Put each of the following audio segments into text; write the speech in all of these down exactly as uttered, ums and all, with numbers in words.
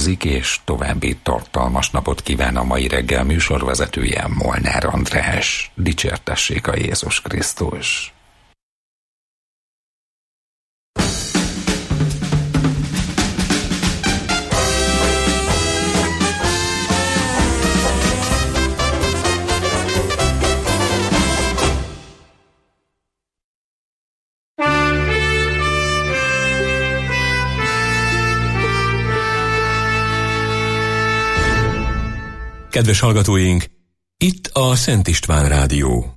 következik, és további tartalmas napot kíván a mai reggel műsorvezetője, Molnár András. Dicsértessék a Jézus Krisztus! Kedves hallgatóink, itt a Szent István Rádió.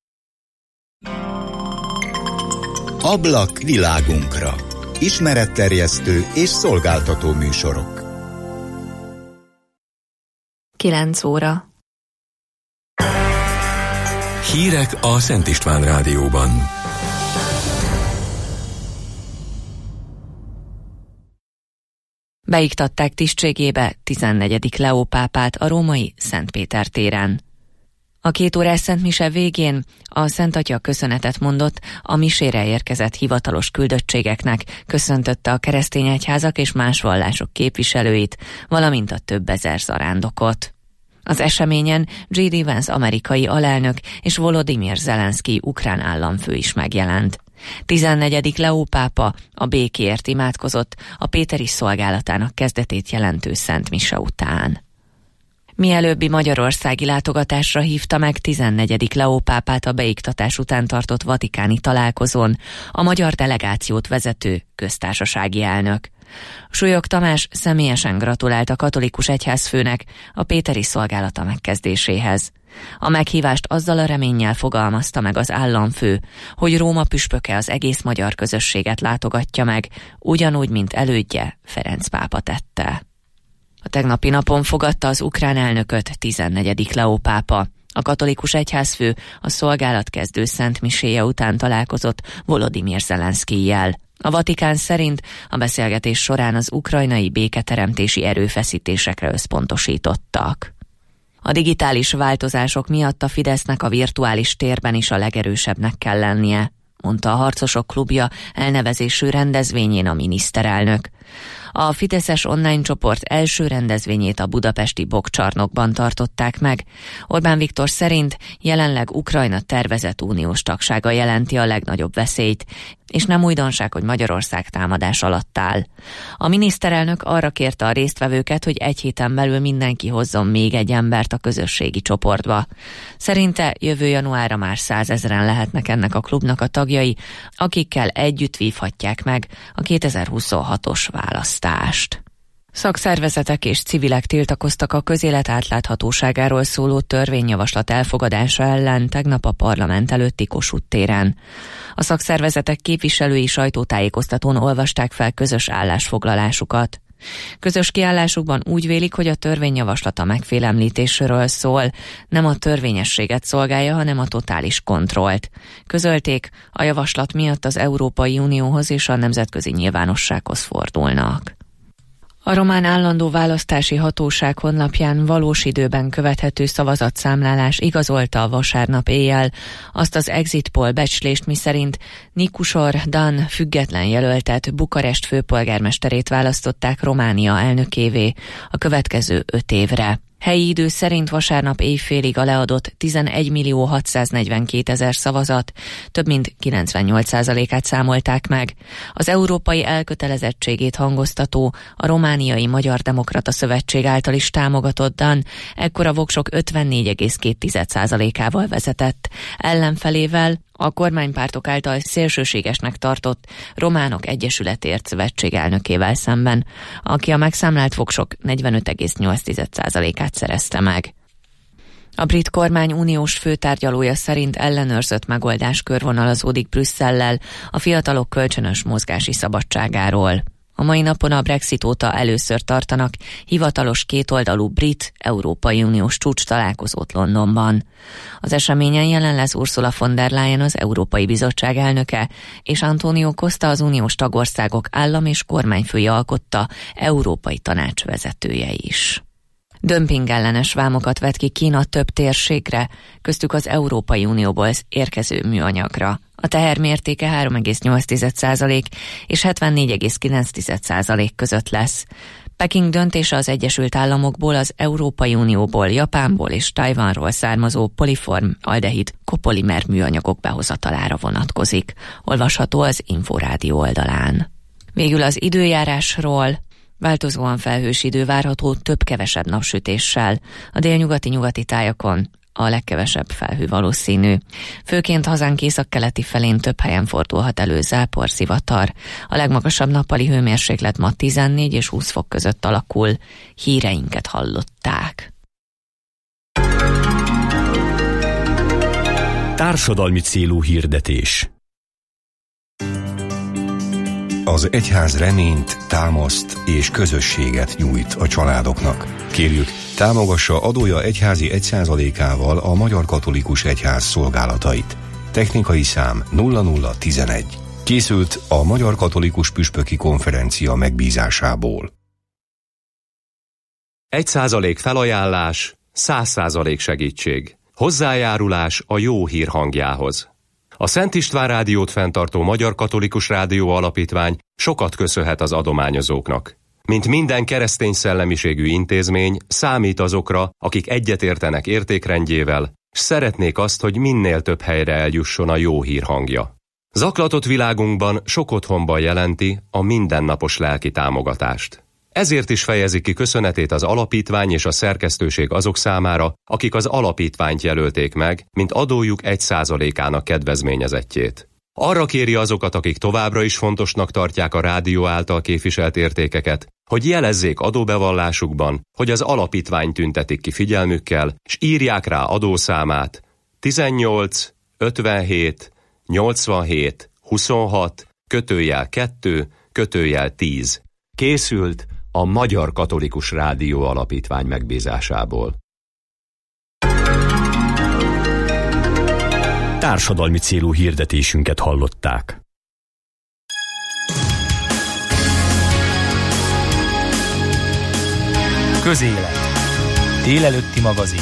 Ablak világunkra. Ismeretterjesztő és szolgáltató műsorok. kilenc óra. Hírek a Szent István Rádióban. Beiktatták tisztségébe tizennegyedik Leó pápát a római Szent Péter téren. A két órás Szent Mise végén a Szent Atya köszönetet mondott a misére érkezett hivatalos küldöttségeknek, köszöntötte a keresztény egyházak és más vallások képviselőit, valamint a több ezer zarándokot. Az eseményen J D Vance amerikai alelnök és Volodymyr Zelenszky ukrán államfő is megjelent. tizennegyedik Leó pápa a békéért imádkozott a péteri szolgálatának kezdetét jelentő Szent Mise után. Mielőbbi magyarországi látogatásra hívta meg tizennegyedik Leó pápát a beiktatás után tartott vatikáni találkozón a magyar delegációt vezető köztársasági elnök. Súlyog Tamás személyesen gratulált a katolikus egyházfőnek a péteri szolgálata megkezdéséhez. A meghívást azzal a reménnyel fogalmazta meg az államfő, hogy Róma püspöke az egész magyar közösséget látogatja meg, ugyanúgy, mint elődje Ferenc pápa tette. A tegnapi napon fogadta az ukrán elnököt tizennegyedik Leó pápa. A katolikus egyházfő a szolgálatkezdő Szent Miséje után találkozott Volodymyr Zelenszkyjjel. A Vatikán szerint a beszélgetés során az ukrajnai béketeremtési erőfeszítésekre összpontosítottak. A digitális változások miatt a Fidesznek a virtuális térben is a legerősebbnek kell lennie, mondta a Harcosok Klubja elnevezésű rendezvényén a miniszterelnök. A Fideszes online csoport első rendezvényét a budapesti Bokcsarnokban tartották meg. Orbán Viktor szerint jelenleg Ukrajna tervezett uniós tagsága jelenti a legnagyobb veszélyt, és nem újdonság, hogy Magyarország támadás alatt áll. A miniszterelnök arra kérte a résztvevőket, hogy egy héten belül mindenki hozzon még egy embert a közösségi csoportba. Szerinte jövő januárra már százezren lehetnek ennek a klubnak a tagjai, akikkel együtt vívhatják meg a kétezer-huszonhatos választást. Szakszervezetek és civilek tiltakoztak a közélet átláthatóságáról szóló törvényjavaslat elfogadása ellen tegnap a parlament előtti Kossuth téren. A szakszervezetek képviselői sajtótájékoztatón olvasták fel közös állásfoglalásukat. Közös kiállásukban úgy vélik, hogy a törvényjavaslat a megfélemlítésről szól, nem a törvényességet szolgálja, hanem a totális kontrollt. Közölték, a javaslat miatt az Európai Unióhoz és a nemzetközi nyilvánossághoz fordulnak. A román állandó választási hatóság honlapján valós időben követhető szavazatszámlálás igazolta a vasárnap éjjel azt az exit poll becslést, miszerint Nikusor Dan független jelöltet, Bukarest főpolgármesterét választották Románia elnökévé a következő öt évre. Helyi idő szerint vasárnap éjfélig a leadott tizenegymillió hatszáznegyvenkétezer szavazat több mint kilencvennyolc százalékát számolták meg. Az európai elkötelezettségét hangoztató, a Romániai Magyar Demokrata Szövetség által is támogatott Dan ekkor a voksok ötvennégy egész két százalékával vezetett. Ellenfelével a kormánypártok által szélsőségesnek tartott Románok Egyesületért Szövetség elnökével szemben, aki a megszámlált voksok negyvenöt egész nyolc százalékát szerezte meg. A brit kormány uniós főtárgyalója szerint ellenőrzött megoldás körvonalazódik Brüsszellel a fiatalok kölcsönös mozgási szabadságáról. A mai napon a Brexit óta először tartanak hivatalos kétoldalú brit-európai uniós csúcs találkozót Londonban. Az eseményen jelen lesz Ursula von der Leyen, az Európai Bizottság elnöke, és Antonio Costa, az uniós tagországok állam- és kormányfői alkotta Európai Tanács vezetője is. Dömpingellenes vámokat vet ki Kína több térségre, köztük az Európai Unióból érkező műanyagra. A teher mértéke három egész nyolc százalék és hetvennégy egész kilenc százalék között lesz. Peking döntése az Egyesült Államokból, az Európai Unióból, Japánból és Tajvanról származó poliform aldehid kopolimer műanyagok behozatalára vonatkozik. Olvasható az Inforádió oldalán. Végül az időjárásról. Változóan felhős idő várható több-kevesebb napsütéssel. A délnyugati nyugati tájakon a legkevesebb felhő valószínű. Főként hazánk északkeleti felén több helyen fordulhat elő zápor, zivatar. A legmagasabb nappali hőmérséklet ma tizennégy és húsz fok között alakul. Híreinket hallották. Társadalmi célú hirdetés. Az egyház reményt, támaszt és közösséget nyújt a családoknak. Kérjük, támogassa adója egyházi egy százalékával a Magyar Katolikus Egyház szolgálatait. Technikai szám nulla nulla tizenegy. Készült a Magyar Katolikus Püspöki Konferencia megbízásából. Egy százalék felajánlás, száz százalék segítség. Hozzájárulás a jó hír hangjához. A Szent István Rádiót fenntartó Magyar Katolikus Rádió Alapítvány sokat köszönhet az adományozóknak. Mint minden keresztény szellemiségű intézmény, számít azokra, akik egyetértenek értékrendjével, s szeretnék azt, hogy minél több helyre eljusson a jó hír hangja. Zaklatott világunkban sok otthonban jelenti a mindennapos lelki támogatást. Ezért is fejezi ki köszönetét az alapítvány és a szerkesztőség azok számára, akik az alapítványt jelölték meg, mint adójuk egy százalékának kedvezményezettjét. Arra kéri azokat, akik továbbra is fontosnak tartják a rádió által képviselt értékeket, hogy jelezzék adóbevallásukban, hogy az alapítvány tüntetik ki figyelmükkel, s írják rá adószámát tizennyolc ötvenhét nyolcvanhét huszonhat kötőjel kettő kötőjel tíz. Készült a Magyar Katolikus Rádió Alapítvány megbízásából. Társadalmi célú hirdetésünket hallották. Közélet. Délelőtti magazin.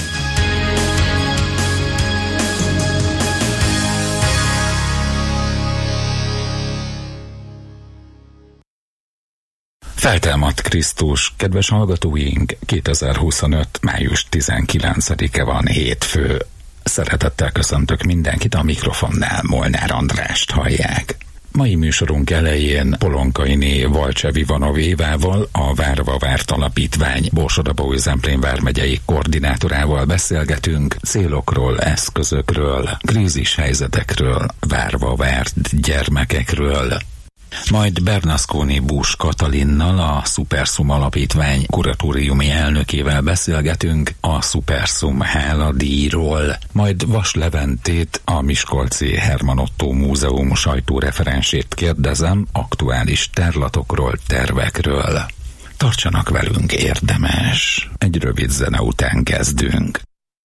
Feltámadt Krisztus, kedves hallgatóink, kétezer-huszonöt. május tizenkilencedike van, hétfő. Szeretettel köszöntök mindenkit, a mikrofonnál Molnár Andrást hallják. Mai műsorunk elején Polonkainé Valcsev Ivanov Évával, a Várva Várt Alapítvány Borsod-Abaúj-Zemplén vármegyei koordinátorával beszélgetünk célokról, eszközökről, krízishelyzetekről, várva várt gyermekekről. Majd Bernasconi Bús Katalinnal, a Szuperszum Alapítvány kuratóriumi elnökével beszélgetünk a Szuperszum háladíjról, majd Vas Leventét, a Miskolci Herman Ottó Múzeum sajtóreferensét kérdezem aktuális tárlatokról, tervekről. Tartsanak velünk, érdemes. Egy rövid zene után kezdünk.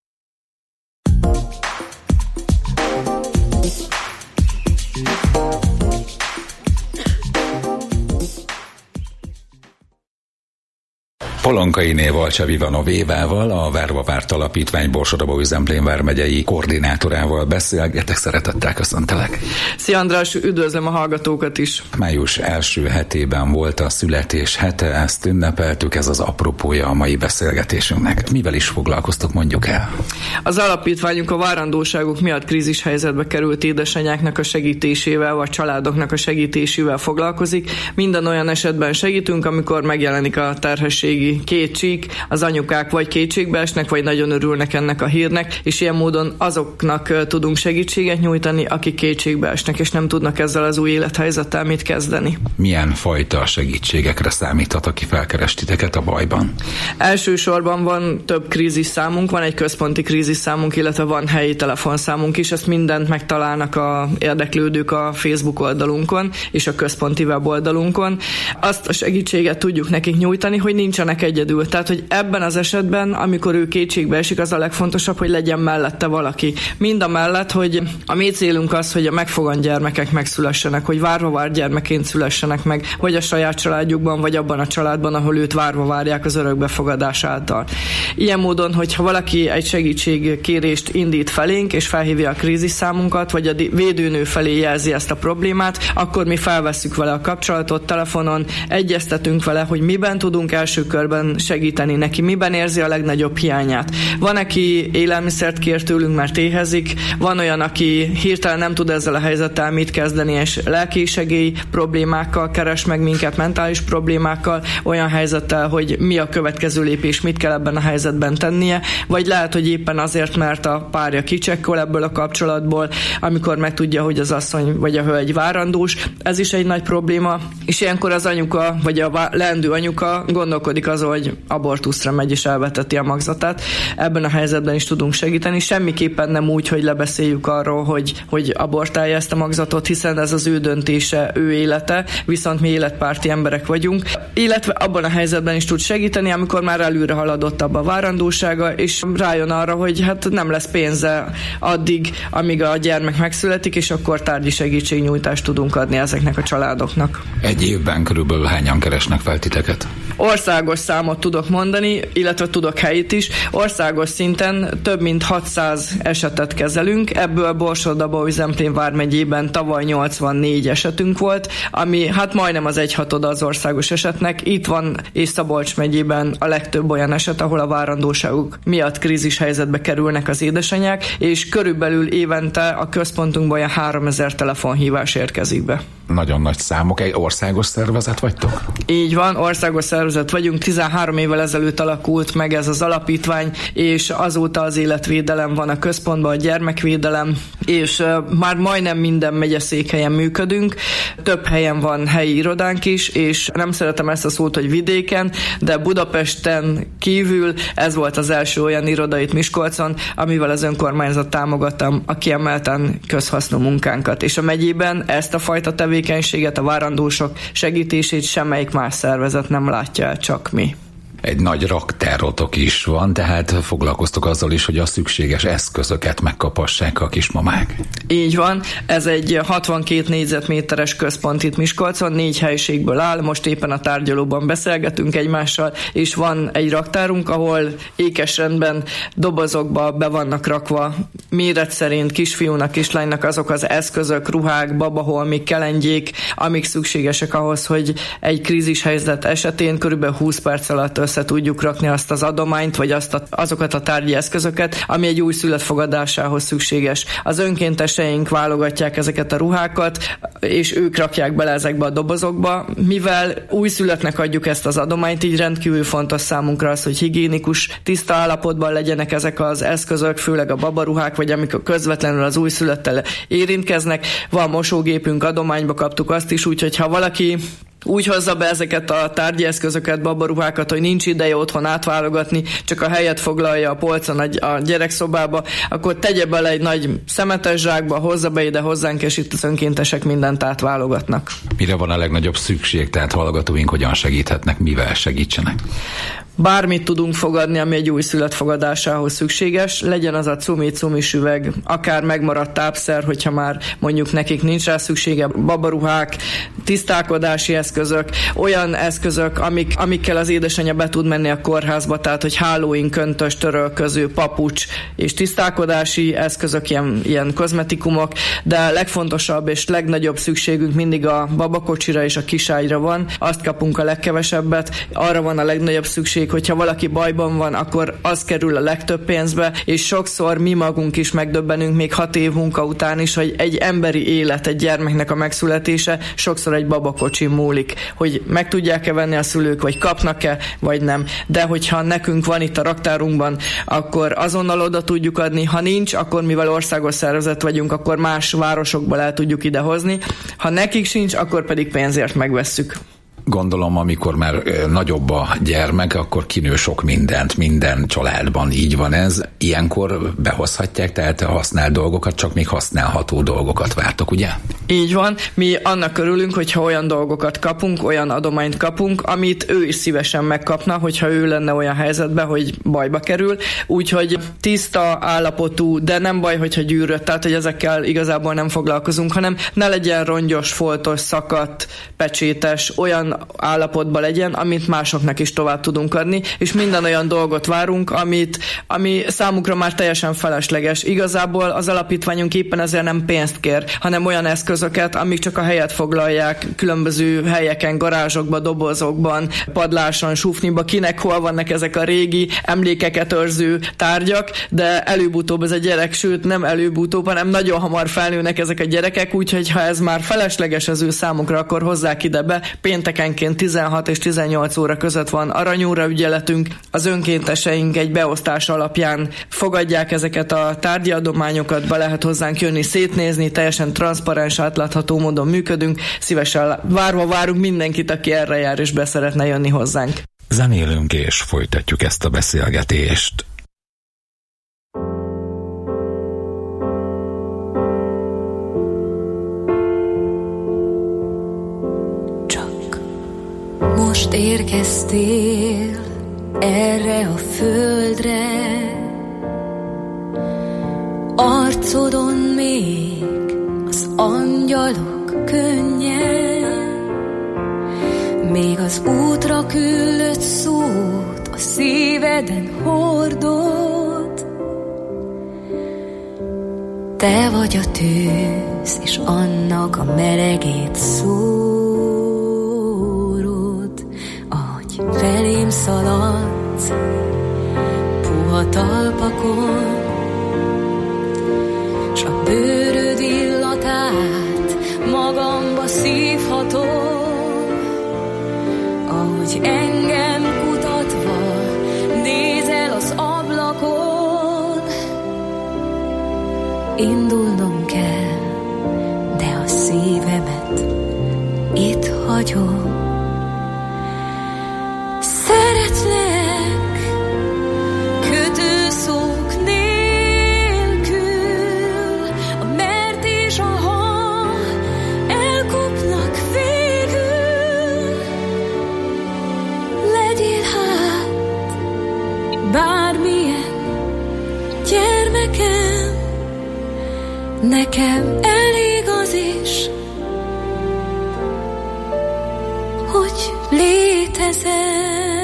Polonkainé Valcsev Ivanov Évával, a Várva Várt Alapítvány Borsod-Abaúj-Zemplén vármegyei koordinátorával beszélgetek. Szeretettel köszöntelek. Szia András, üdvözlöm a hallgatókat is. Május első hetében volt a születés hete, ezt ünnepeltük, ez az apropója a mai beszélgetésünknek. Mivel is foglalkoztok, mondjuk el? Az alapítványunk a várandóságok miatt krízis helyzetbe került édesanyáknak a segítésével, vagy családoknak a segítésével foglalkozik. Minden olyan esetben segítünk, amikor megjelenik a terhességi kétség, az anyukák vagy kétségbe esnek, vagy nagyon örülnek ennek a hírnek, és ilyen módon azoknak tudunk segítséget nyújtani, akik kétségbe esnek, és nem tudnak ezzel az új élethelyzettel mit kezdeni. Milyen fajta segítségekre számíthat, aki felkeres titeket a bajban? Elsősorban van több krízis számunk, van egy központi krízis számunk, illetve van helyi telefonszámunk is, ezt mindent megtalálnak a érdeklődők a Facebook oldalunkon és a központi weboldalunkon. Azt a segítséget tudjuk nekik nyújtani, hogy nincsenek egyedül. Tehát, hogy ebben az esetben, amikor ő kétségbe esik, az a legfontosabb, hogy legyen mellette valaki. Mind a mellett, hogy a mi célunk az, hogy a megfogant gyermekek megszülessenek, hogy várva várt gyermekként szülessenek meg, vagy a saját családjukban, vagy abban a családban, ahol őt várva várják az örökbefogadás által. Ilyen módon, hogyha valaki egy segítségkérést indít felénk, és felhívja a krízis számunkat, vagy a védőnő felé jelzi ezt a problémát, akkor mi felvesszük vele a kapcsolatot telefonon, egyeztetünk vele, hogy miben tudunk első körben segíteni neki, miben érzi a legnagyobb hiányát. Van, aki élelmiszert kér tőlünk, mert éhezik, van olyan, aki hirtelen nem tud ezzel a helyzettel mit kezdeni, és lelki segély problémákkal keres meg minket, mentális problémákkal, olyan helyzettel, hogy mi a következő lépés, mit kell ebben a helyzetben tennie, vagy lehet, hogy éppen azért, mert a párja kicsekkol ebből a kapcsolatból, amikor megtudja, hogy az asszony vagy a hölgy várandós. Ez is egy nagy probléma, és ilyenkor az anyuka, vagy a leendő anyuka gondolkodik azon, hogy abortuszra megy és elveteti a magzatát. Ebben a helyzetben is tudunk segíteni. Semmiképpen nem úgy, hogy lebeszéljük arról, hogy, hogy abortálja ezt a magzatot, hiszen ez az ő döntése, ő élete, viszont mi életpárti emberek vagyunk. Illetve abban a helyzetben is tud segíteni, amikor már előre haladottabb a várandósága, és rájön arra, hogy hát nem lesz pénze addig, amíg a gyermek megszületik, és akkor tárgyi segítségnyújtást tudunk adni ezeknek a családoknak. Egy évben körülbelül hányan keresnek fel titeket? Országos számot tudok mondani, illetve tudok helyit is. Országos szinten több mint hatszáz esetet kezelünk, ebből Borsod-Abaúj-Zemplén vármegyében tavaly nyolcvannégy esetünk volt, ami hát majdnem az egyhatoda az országos esetnek. Itt van és Szabolcs megyében a legtöbb olyan eset, ahol a várandóságuk miatt krízis helyzetbe kerülnek az édesanyák, és körülbelül évente a központunkban olyan háromezer telefonhívás érkezik be. Nagyon nagy számok, egy országos szervezet vagytok? Így van, országos szervezet vagyunk, tizenhárom évvel ezelőtt alakult meg ez az alapítvány, és azóta az életvédelem van a központban, a gyermekvédelem, és már majdnem minden megyeszékhelyen működünk, több helyen van helyi irodánk is, és nem szeretem ezt a szót, hogy vidéken, de Budapesten kívül ez volt az első olyan iroda itt Miskolcon, amivel az önkormányzat támogatta a kiemelten közhasznú munkánkat, és a megyében ezt a fajta tevékenységet, a várandósok segítését semmelyik más szervezet nem látja el, csak mi. Egy nagy raktárotok is van, tehát foglalkoztok azzal is, hogy a szükséges eszközöket megkapassák a kismamák. Így van, ez egy hatvankét négyzetméteres központ itt Miskolcon, négy helyiségből áll, most éppen a tárgyalóban beszélgetünk egymással, és van egy raktárunk, ahol ékesrendben dobozokba be vannak rakva méret szerint kisfiúnak, kislánynak azok az eszközök, ruhák, babaholmik, kelengyék, amik szükségesek ahhoz, hogy egy krízishelyzet esetén körülbelül húsz perc alatt össze tudjuk rakni azt az adományt, vagy azt a, azokat a tárgyi eszközöket, ami egy újszülött fogadásához szükséges. Az önkénteseink válogatják ezeket a ruhákat, és ők rakják bele ezekbe a dobozokba. Mivel újszülöttnek adjuk ezt az adományt, így rendkívül fontos számunkra az, hogy higiénikus, tiszta állapotban legyenek ezek az eszközök, főleg a babaruhák, vagy amikor közvetlenül az újszülöttel érintkeznek. Van mosógépünk, adományba kaptuk azt is, úgyhogy ha valaki úgy hozza be ezeket a tárgyi eszközöket, babaruhákat, hogy nincs ideje otthon átválogatni, csak a helyet foglalja a polcon a gyerekszobába, akkor tegye bele egy nagy szemetes zsákba, hozza be ide hozzánk, és itt az önkéntesek mindent átválogatnak. Mire van a legnagyobb szükség, tehát hallgatóink hogyan segíthetnek, mivel segítsenek? Bármit tudunk fogadni, ami egy újszülött fogadásához szükséges, legyen az a cumi-cumis üveg, akár megmaradt tápszer, hogyha már mondjuk nekik nincs rá szüksége, babaruhák, tisztálkodási eszközök, olyan eszközök, amik, amikkel az édesanyja be tud menni a kórházba, tehát hogy hálóink, köntös, törölköző, papucs és tisztálkodási eszközök, ilyen, ilyen kozmetikumok, de legfontosabb és legnagyobb szükségünk mindig a babakocsira és a kiságyra van, azt kapunk a legkevesebbet, arra van a legnagyobb szükség, hogyha valaki bajban van, akkor az kerül a legtöbb pénzbe, és sokszor mi magunk is megdöbbenünk még hat év munka után is, hogy egy emberi élet, egy gyermeknek a megszületése sokszor egy babakocsin múlik, hogy meg tudják-e venni a szülők, vagy kapnak-e, vagy nem. De hogyha nekünk van itt a raktárunkban, akkor azonnal oda tudjuk adni, ha nincs, akkor mivel országos szervezet vagyunk, akkor más városokból el tudjuk idehozni, ha nekik sincs, akkor pedig pénzért megvesszük. Gondolom, amikor már nagyobb a gyermek, akkor kinő sok mindent, minden családban így van ez. Ilyenkor behozhatják, tehát használt dolgokat, csak még használható dolgokat vártok, ugye? Így van, mi annak örülünk, hogyha olyan dolgokat kapunk, olyan adományt kapunk, amit ő is szívesen megkapna, hogyha ő lenne olyan helyzetben, hogy bajba kerül. Úgyhogy tiszta állapotú, de nem baj, hogyha gyűrött, tehát hogy ezekkel igazából nem foglalkozunk, hanem ne legyen rongyos, foltos, szakadt, pecsétes, olyan állapotban legyen, amit másoknak is tovább tudunk adni, és minden olyan dolgot várunk, amit, ami számukra már teljesen felesleges. Igazából az alapítványunk éppen ezért nem pénzt kér, hanem olyan eszközöket, amik csak a helyet foglalják különböző helyeken, garázsokban, dobozokban, padláson, sufniba, kinek hol vannak ezek a régi emlékeket őrző tárgyak, de előbb-utóbb ez a gyerek, sőt nem előbb-utóbb, hanem nagyon hamar felnőnek ezek a gyerekek, úgyhogy ha ez már felesleges az ő számukra, akkor hozzák ide be. Péntekenként tizenhat és tizennyolc óra között van aranyóra ügyeletünk, az önkénteseink egy beosztás alapján fogadják ezeket a tárgyi adományokat, be lehet hozzánk jönni, szétnézni, teljesen transzparens, átlátható módon működünk, szívesen várva várunk mindenkit, aki erre jár és be szeretne jönni hozzánk. Zenélünk és folytatjuk ezt a beszélgetést. Csak most érkeztél erre a földre, arcodon még az angyalok könnye, még az útra küldött szót a szíveden hordod. Te vagy a tűz, és annak a melegét szórod, ahogy felém szaladsz puha talpakon, s a bőröd illatát magamba szívhatom, ahogy engem kutatva nézel az ablakon. Indulnom kell, de a szívemet itt hagyom. Szeretlek kötőszók nélkül, a mert és a ha elkopnak végül. Legyél hát bármilyen gyermekem, nekem elég az is, hogy létezel.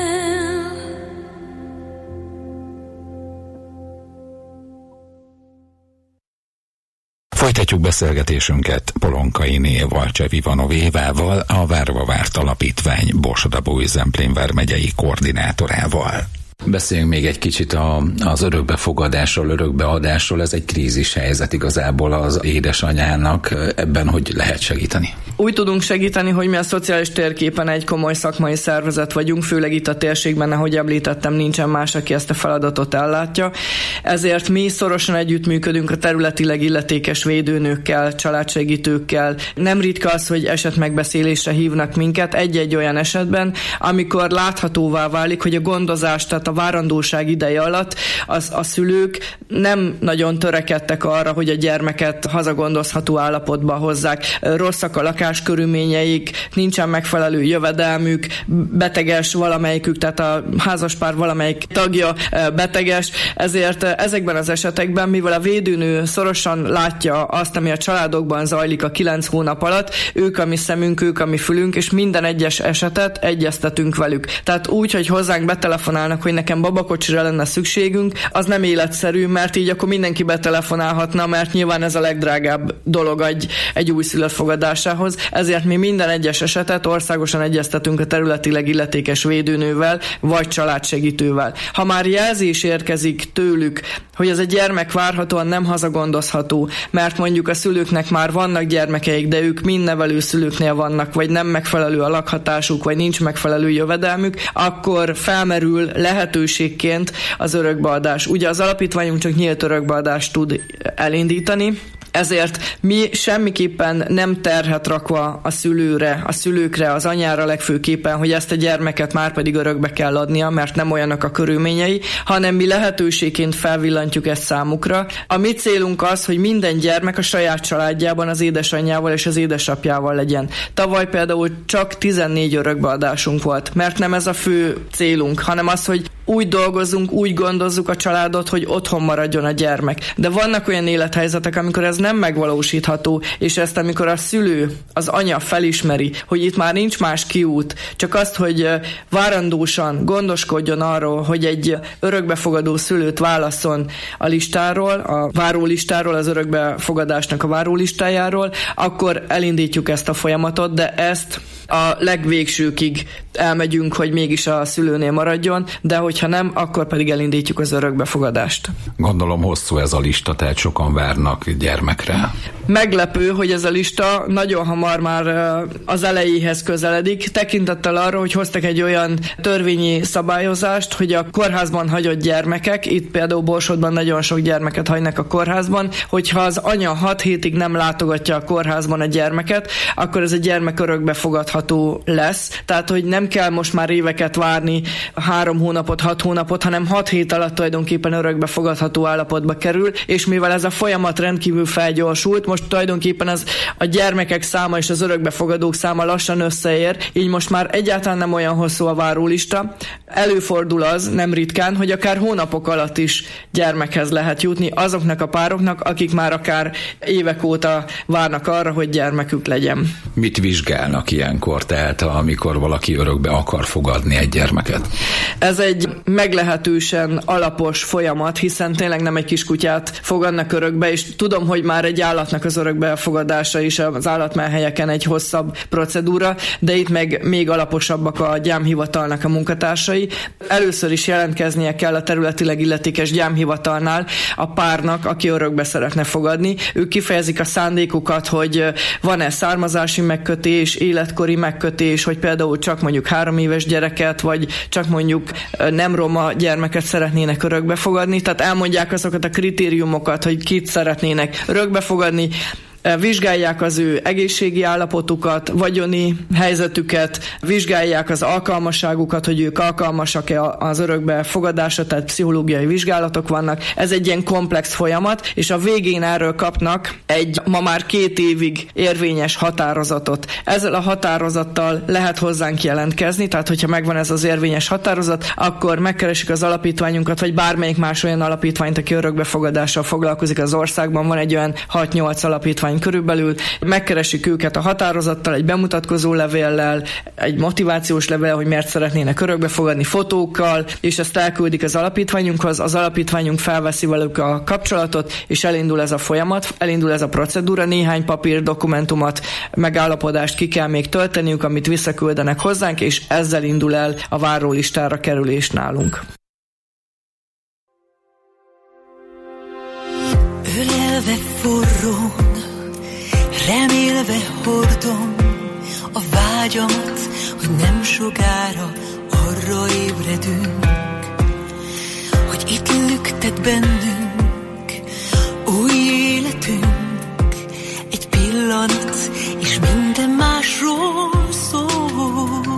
Folytatjuk beszélgetésünket Polonkai Néval, Csevivanovával, a Várva Várt Alapítvány Borsod-Abaúj-Zemplén vármegyei koordinátorával. Beszéljünk még egy kicsit a, az örökbefogadásról, örökbeadásról. Ez egy krízis helyzet igazából az édesanyának. Ebben hogy lehet segíteni? Úgy tudunk segíteni, hogy mi a szociális térképen egy komoly szakmai szervezet vagyunk, főleg itt a térségben, ahogy említettem, nincsen más, aki ezt a feladatot ellátja. Ezért mi szorosan együttműködünk a területileg illetékes védőnőkkel, családsegítőkkel. Nem ritka az, hogy esetmegbeszélésre hívnak minket egy-egy olyan esetben, amikor láthatóvá válik, hogy a gondozás, tehát a várandóság ideje alatt az, a szülők nem nagyon törekedtek arra, hogy a gyermeket hazagondozható állapotba hozzák. Rosszak a lakáskörülményeik, nincsen megfelelő jövedelmük, beteges valamelyikük, tehát a házaspár valamelyik tagja beteges, ezért ezekben az esetekben, mivel a védőnő szorosan látja azt, ami a családokban zajlik a kilenc hónap alatt, ők a mi szemünk, ők a mi fülünk, és minden egyes esetet egyeztetünk velük. Tehát úgy, hogy hozzánk betelefonálnak, hogy nekem babakocsira lenne szükségünk, az nem életszerű, mert így akkor mindenki betelefonálhatna, mert nyilván ez a legdrágább dolog egy, egy újszülött fogadásához. Ezért mi minden egyes esetet országosan egyeztetünk a területileg illetékes védőnővel, vagy családsegítővel. Ha már jelzés érkezik tőlük, hogy ez a gyermek várhatóan nem hazagondozható, mert mondjuk a szülőknek már vannak gyermekeik, de ők mind nevelő szülőknél vannak, vagy nem megfelelő a lakhatásuk, vagy nincs megfelelő jövedelmük, akkor felmerül lehetőségként az örökbeadás. Ugye az alapítványunk csak nyílt örökbeadást tud elindítani, Ezért mi semmiképpen nem terhet rakva a szülőre, a szülőkre, az anyára legfőképpen, hogy ezt a gyermeket már pedig örökbe kell adnia, mert nem olyanok a körülményei, hanem mi lehetőségként felvillantjuk ezt számukra. A mi célunk az, hogy minden gyermek a saját családjában az édesanyjával és az édesapjával legyen. Tavaly például csak tizennégy örökbeadásunk volt, mert nem ez a fő célunk, hanem az, hogy úgy dolgozunk, úgy gondozzuk a családot, hogy otthon maradjon a gyermek. De vannak olyan élethelyzetek, amikor ez nem megvalósítható, és ezt amikor a szülő, az anya felismeri, hogy itt már nincs más kiút, csak azt, hogy várandósan gondoskodjon arról, hogy egy örökbefogadó szülőt válasszon a listáról, a várólistáról, az örökbefogadásnak a várólistájáról, akkor elindítjuk ezt a folyamatot, de ezt a legvégsőkig elmegyünk, hogy mégis a szülőnél maradjon, de hogyha nem, akkor pedig elindítjuk az örökbefogadást. Gondolom hosszú ez a lista, tehát sokan várnak gyermekre. Meglepő, hogy ez a lista nagyon hamar már az elejéhez közeledik, tekintettel arra, hogy hoztak egy olyan törvényi szabályozást, hogy a kórházban hagyott gyermekek, itt például Borsodban nagyon sok gyermeket hagynak a kórházban, hogyha az anya hat hétig nem látogatja a kórházban a gyermeket, akkor ez a gyermek örökbefogadható lesz. Tehát, hogy nem kell most már éveket várni, három hónapot, hat hónapot, hanem hat hét alatt tulajdonképpen örökbefogadható állapotba kerül, és mivel ez a folyamat rendkívül felgyorsult, most tulajdonképpen az a gyermekek száma és az örökbefogadók száma lassan összeér, így most már egyáltalán nem olyan hosszú a várólista. Előfordul az, nem ritkán, hogy akár hónapok alatt is gyermekhez lehet jutni azoknak a pároknak, akik már akár évek óta várnak arra, hogy gyermekük legyen. Mit vizsgálnak ilyenkor, tehát amikor valaki örökbe akar fogadni egy gyermeket? Ez egy meglehetősen alapos folyamat, hiszen tényleg nem egy kiskutyát fogadnak örökbe, és tudom, hogy már egy állatnak az örökbefogadása is az állatmenhelyeken egy hosszabb procedúra, de itt meg még alaposabbak a gyámhivatalnak a munkatársai. Először is jelentkeznie kell a területileg illetékes gyámhivatalnál a párnak, aki örökbe szeretne fogadni. Ők kifejezik a szándékukat, hogy van-e származási megkötés, életkori megkötés, hogy például csak mondjuk három éves gyereket, vagy csak mondjuk nem roma gyermeket szeretnének örökbefogadni. Tehát elmondják azokat a kritériumokat, hogy kit szeretnének örökbefogadni, vizsgálják az ő egészségi állapotukat, vagyoni helyzetüket, vizsgálják az alkalmasságukat, hogy ők alkalmasak-e az örökbefogadásra, tehát pszichológiai vizsgálatok vannak. Ez egy ilyen komplex folyamat, és a végén erről kapnak egy ma már két évig érvényes határozatot. Ezzel a határozattal lehet hozzánk jelentkezni, tehát hogyha megvan ez az érvényes határozat, akkor megkeresik az alapítványunkat, vagy bármelyik más olyan alapítványt, aki örökbefogadással foglalkozik az országban, van egy olyan hat-nyolc alapítvány körülbelül, megkeresik őket a határozattal, egy bemutatkozó levéllel, egy motivációs levéllel, hogy miért szeretnének örökbefogadni, fotókkal, és ezt elküldik az alapítványunkhoz, az alapítványunk felveszi velük a kapcsolatot, és elindul ez a folyamat, elindul ez a procedúra, néhány papír, dokumentumot, megállapodást ki kell még tölteniük, amit visszaküldenek hozzánk, és ezzel indul el a várólistára kerülés nálunk. Ölelve forrón, remélve hordom a vágyamat, hogy nem sokára arra ébredünk, hogy itt lüktet bennünk új életünk, egy pillanat, és minden másról szól.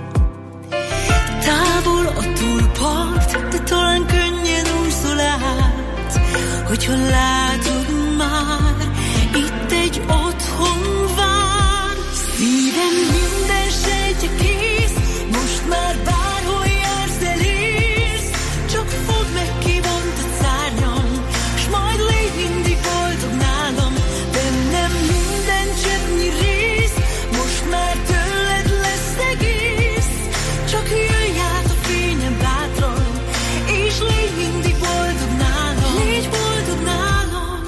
Távol a túlpart, de talán könnyen úszol át, hogyha látod már, itt egy otthon vár. Szívem minden sejtje kész, most már bárhol jársz, elérsz. Csak fogd meg kivontott szárnyam, s majd légy mindig boldog nálam. Bennem minden cseppnyi rész, most már tőled lesz egész. Csak jöjj át a fényem bátran, és légy mindig boldog nálam. Légy boldog nálam.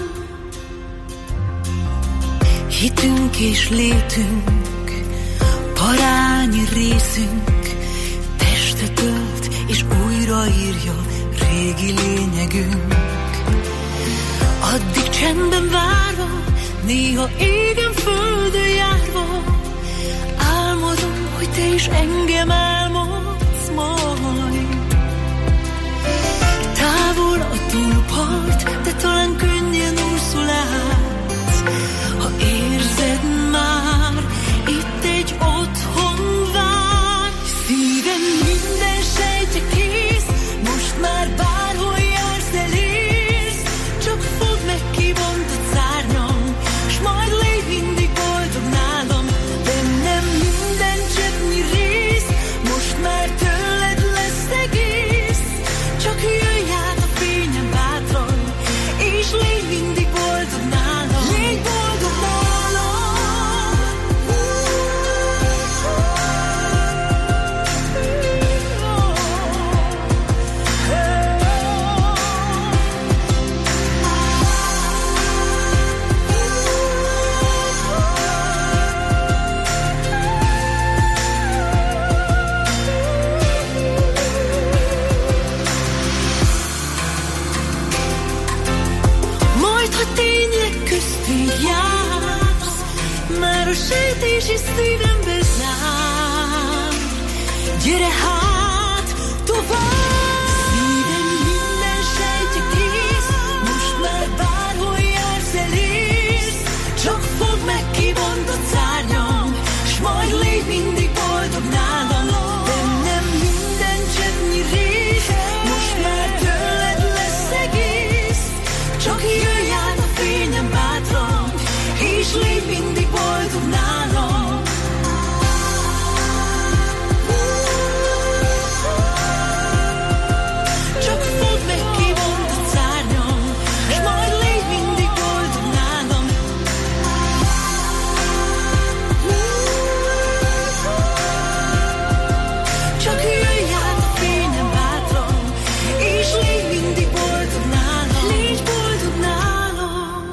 Hitünk és létünk, parányi részünk, testet ölt és újraírja régi lényegünk. Addig csendben várva, néha égen földön járva, álmodom, hogy te is engem álmodsz majd. Távol a túlpart, de talán könnyen úszol át, így jársz, már a sejtés is szívembe zár. Gyere hát tovább, szívem minden sejtje kész, most már bárhol jársz, elérsz. Csak fogd meg kibontott szárnyam, s majd légy mindig boldog nálam. Bennem minden cseppnyi rész, most már tőled lesz egész. Csak jöjj át a fényem bátran, és légy mindig boldog nálam. Csak fogd meg kibontott szárnyam, s majd légy mindig boldog nálam. Csak jöjj át a fényem bátran, és légy mindig boldog nálam. Légy boldog nálam.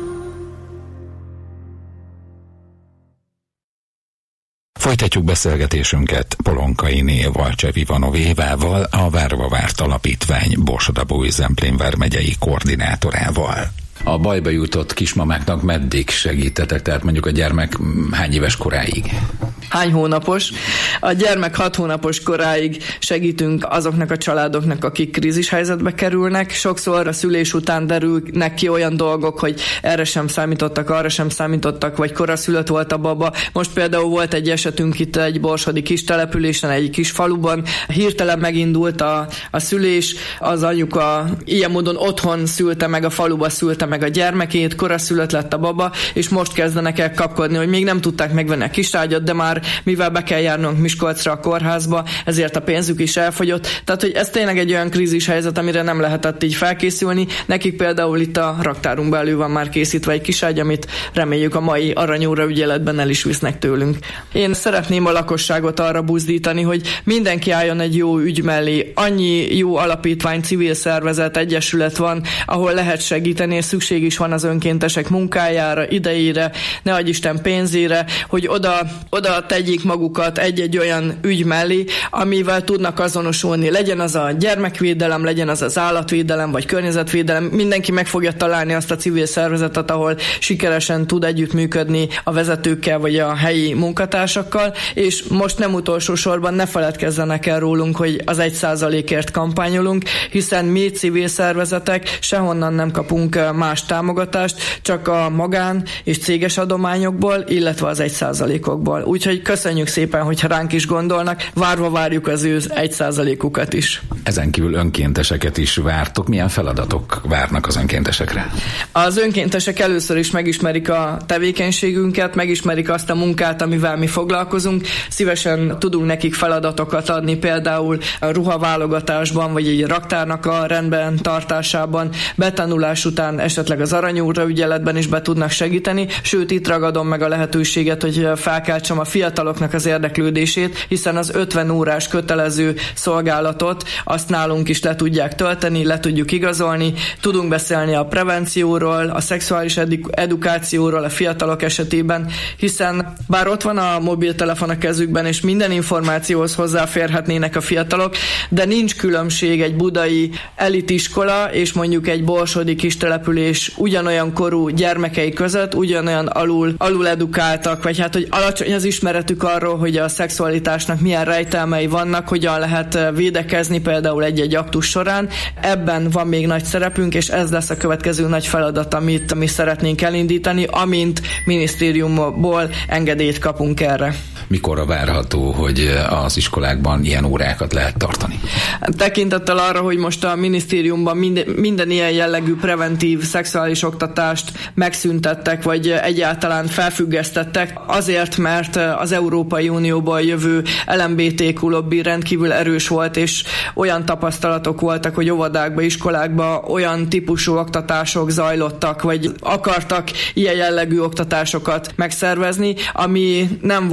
Folytatjuk beszélgetésünket Polonkai Valcsev Ivanovévával, a Várva Várt Alapítvány Borsod-Abaúj-Zemplén vármegyei koordinátorával. A bajba jutott kismamáknak meddig segítetek, tehát mondjuk a gyermek hány éves koráig? Hány hónapos? A gyermek hat hónapos koráig segítünk azoknak a családoknak, akik krízis helyzetbe kerülnek. Sokszor a szülés után derülnek ki olyan dolgok, hogy erre sem számítottak, arra sem számítottak, vagy koraszülött volt a baba. Most például volt egy esetünk itt egy borsodi kis településen, egy kis faluban. Hirtelen megindult a, a szülés, az anyuka ilyen módon otthon szülte meg, a faluba szülte meg a gyermekét, koraszülött lett a baba, és most kezdenek el kapkodni, hogy még nem tudták megvenni a kiságyat, de már mivel be kell járnunk Miskolcra a kórházba, ezért a pénzük is elfogyott. Tehát, hogy ez tényleg egy olyan krízis helyzet, amire nem lehetett így felkészülni. Nekik például itt a raktárunkban elő van már készítve egy kiságy, amit reméljük a mai aranyóra ügyeletben el is visznek tőlünk. Én szeretném a lakosságot arra buzdítani, hogy mindenki álljon egy jó ügy mellé. Annyi jó alapítvány, civil szervezet, egyesület van, ahol lehet segíteni, és szükség is van az önkéntesek munkájára, idejére, ne adj Isten pénzére, hogy oda, oda tegyék magukat egy-egy olyan ügy mellé, amivel tudnak azonosulni. Legyen az a gyermekvédelem, legyen az az állatvédelem, vagy környezetvédelem. Mindenki meg fogja találni azt a civil szervezetet, ahol sikeresen tud együttműködni a vezetőkkel, vagy a helyi munkatársakkal, és most nem utolsó sorban ne feledkezzenek el rólunk, hogy az egy százalékért kampányolunk, hiszen mi civil szervezetek sehonnan nem kapunk más támogatást, csak a magán és céges adományokból, illetve az egy százalékokból. Úgyhogy köszönjük szépen, hogyha ránk is gondolnak, várva várjuk az ő egy százalékukat is. Ezen kívül önkénteseket is vártok. Milyen feladatok várnak az önkéntesekre? Az önkéntesek először is megismerik a tevékenységünket, megismerik azt a munkát, amivel mi foglalkozunk. Szívesen tudunk nekik feladatokat adni, például a ruhaválogatásban, vagy egy raktárnak a rendben tartásában, betanulás után esetleg az aranyúra ügyeletben is be tudnak segíteni, sőt itt ragadom meg a lehetőséget, hogy felkeltsem a fiataloknak az érdeklődését, hiszen az ötven órás kötelező szolgálatot azt nálunk is le tudják tölteni, le tudjuk igazolni, tudunk beszélni a prevencióról, a szexuális edukációról a fiatalok esetében, hiszen bár ott van a mobiltelefon a kezükben, és minden információhoz hozzáférhetnének a fiatalok, de nincs különbség egy budai elitiskola és mondjuk egy borsodi kistelepülés ugyanolyan korú gyermekei között, ugyanolyan alul, alul edukáltak, vagy hát, hogy alacsony az ismeretük arról, hogy a szexualitásnak milyen rejtelmei vannak, hogyan lehet védekezni például egy-egy aktus során. Ebben van még nagy szerepünk, és ez lesz a következő nagy feladat, amit mi szeretnénk elindítani, amint minisztériumból engedélyt kapunk erre. Mikorra várható, hogy az iskolákban ilyen órákat lehet tartani? Tekintettel arra, hogy most a minisztériumban minden, minden ilyen jellegű preventív szexuális oktatást megszüntettek, vagy egyáltalán felfüggesztettek, azért, mert az Európai Unióból jövő el em bé té kú lobby rendkívül erős volt, és olyan tapasztalatok voltak, hogy óvodákba, iskolákba olyan típusú oktatások zajlottak, vagy akartak ilyen jellegű oktatásokat megszervezni, ami nem volt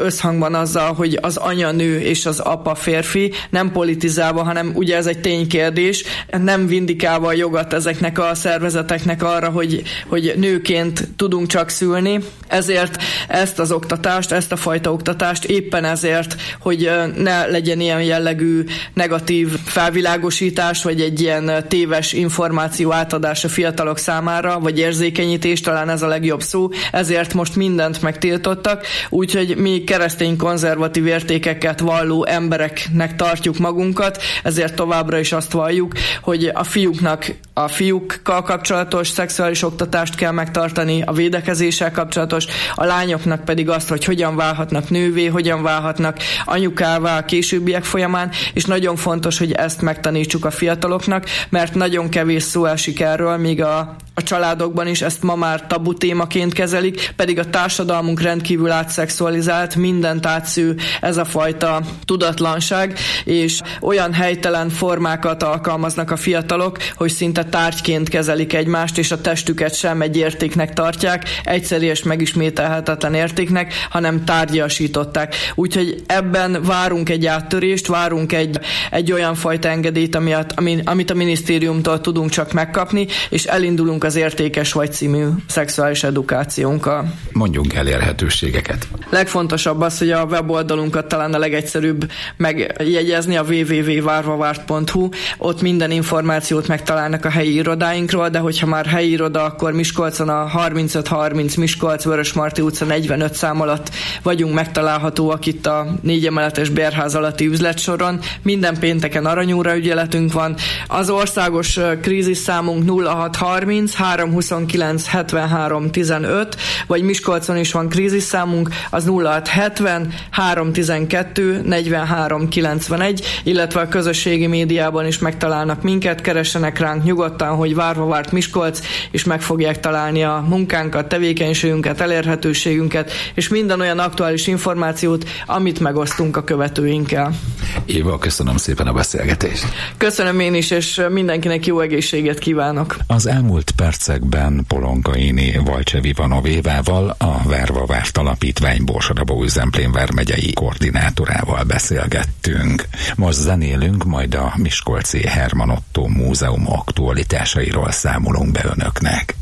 összhangban azzal, hogy az anya nő és az apa férfi, nem politizálva, hanem ugye ez egy ténykérdés, nem vindikálva a jogot ezeknek a szervezeteknek arra, hogy, hogy nőként tudunk csak szülni. Ezért ezt az oktatást, ezt a fajta oktatást éppen ezért, hogy ne legyen ilyen jellegű negatív felvilágosítás, vagy egy ilyen téves információ átadás a fiatalok számára, vagy érzékenyítés, talán ez a legjobb szó, ezért most mindent megtiltottak, úgyhogy mi keresztény konzervatív értékeket valló embereknek tartjuk magunkat, ezért továbbra is azt valljuk, hogy a fiúknak a fiúkkal kapcsolatos szexuális oktatást kell megtartani, a védekezéssel kapcsolatos, a lányoknak pedig azt, hogy hogyan válhatnak nővé, hogyan válhatnak anyukává a későbbiek folyamán, és nagyon fontos, hogy ezt megtanítsuk a fiataloknak, mert nagyon kevés szó esik erről, míg a, a családokban is ezt ma már tabu témaként kezelik, pedig a társadalmunk rendkívül átszexualizált, mindent átszű ez a fajta tudatlanság, és olyan helytelen formákat alkalmaznak a fiatalok, hogy szinte tárgyként kezelik egymást, és a testüket sem egy értéknek tartják, egyszerű és megismételhetetlen értéknek, hanem tárgyasították. Úgyhogy ebben várunk egy áttörést, várunk egy, egy olyan fajta engedélyt, ami, amit a minisztériumtól tudunk csak megkapni, és elindulunk az Értékes vagy című szexuális edukációnkkal. Mondjunk elérhetőségeket. Legfontosabb az, hogy a weboldalunkat talán a legegyszerűbb megjegyezni, a double-u double-u double-u pont várvavárt pont hu. Ott minden információt megtalálnak a helyi irodáinkról, de hogyha már helyi iroda, akkor Miskolcon a harmincöt harminc Miskolc Vörösmarty utca negyvenöt szám alatt vagyunk megtalálhatóak itt a négy emeletes bérház alatti üzletsoron. Minden pénteken aranyóra ügyeletünk van. Az országos krízis számunk nulla hat harminc három huszonkilenc hetvenhárom tizenöt, vagy Miskolcon is van krízis számunk, az nulla hat hetven három tizenkettő negyvenhárom kilencvenegy, illetve a közösségi médiában is megtalálnak minket, keressenek ránk nyugodtan, hogy Várva Várt Miskolc, és meg fogják találni a munkánkat, tevékenységünket, elérhetőségünket, és minden olyan aktuális információt, amit megosztunk a követőinkkel. Éva, köszönöm szépen a beszélgetést. Köszönöm én is, és mindenkinek jó egészséget kívánok. Az elmúlt percekben Polonkai Valcsev Ivanovévával, a Várva Várt Alapítvány Borsod-Abaúj-Zemplén vármegyei koordinátorával beszélgettünk. Most zenélünk, majd a Miskolci Herman Otto Múzeum aktualitásairól számolunk be önöknek.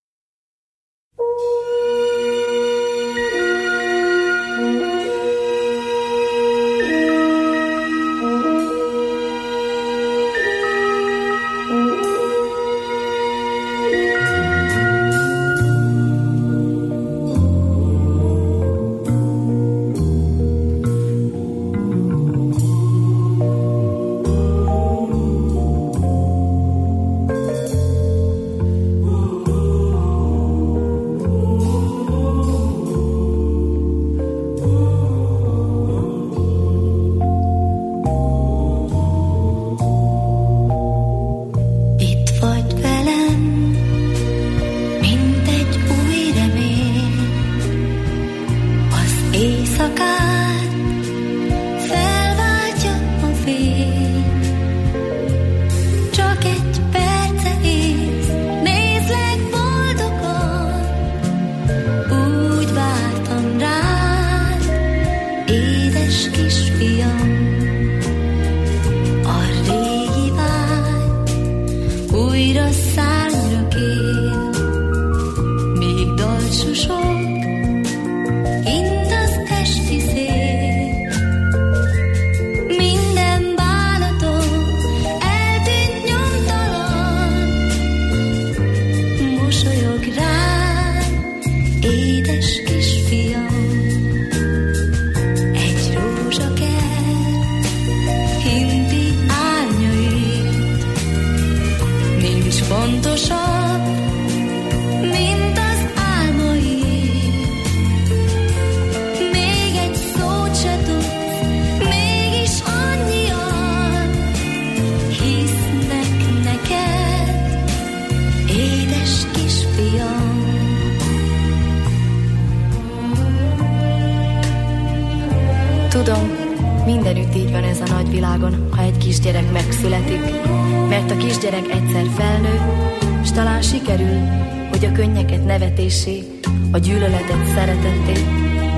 Tudom, mindenütt így van ez a nagy világon, ha egy kisgyerek megszületik, mert a kisgyerek egyszer felnő, s talán sikerül, hogy a könnyeket nevetésé, a gyűlöletet szeretetté,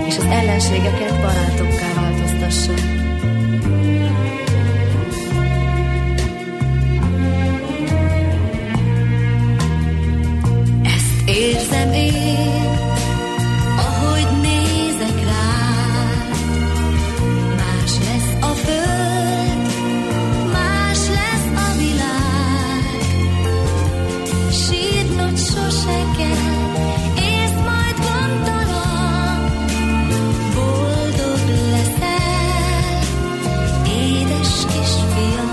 és az ellenségeket barátokká változtassa. Ezt érzem én, ahogy nézek rád. Más lesz a föld, más lesz a világ. Sírnod sose kell, ész majd gondtalan. Boldog leszel, édes kisfiam.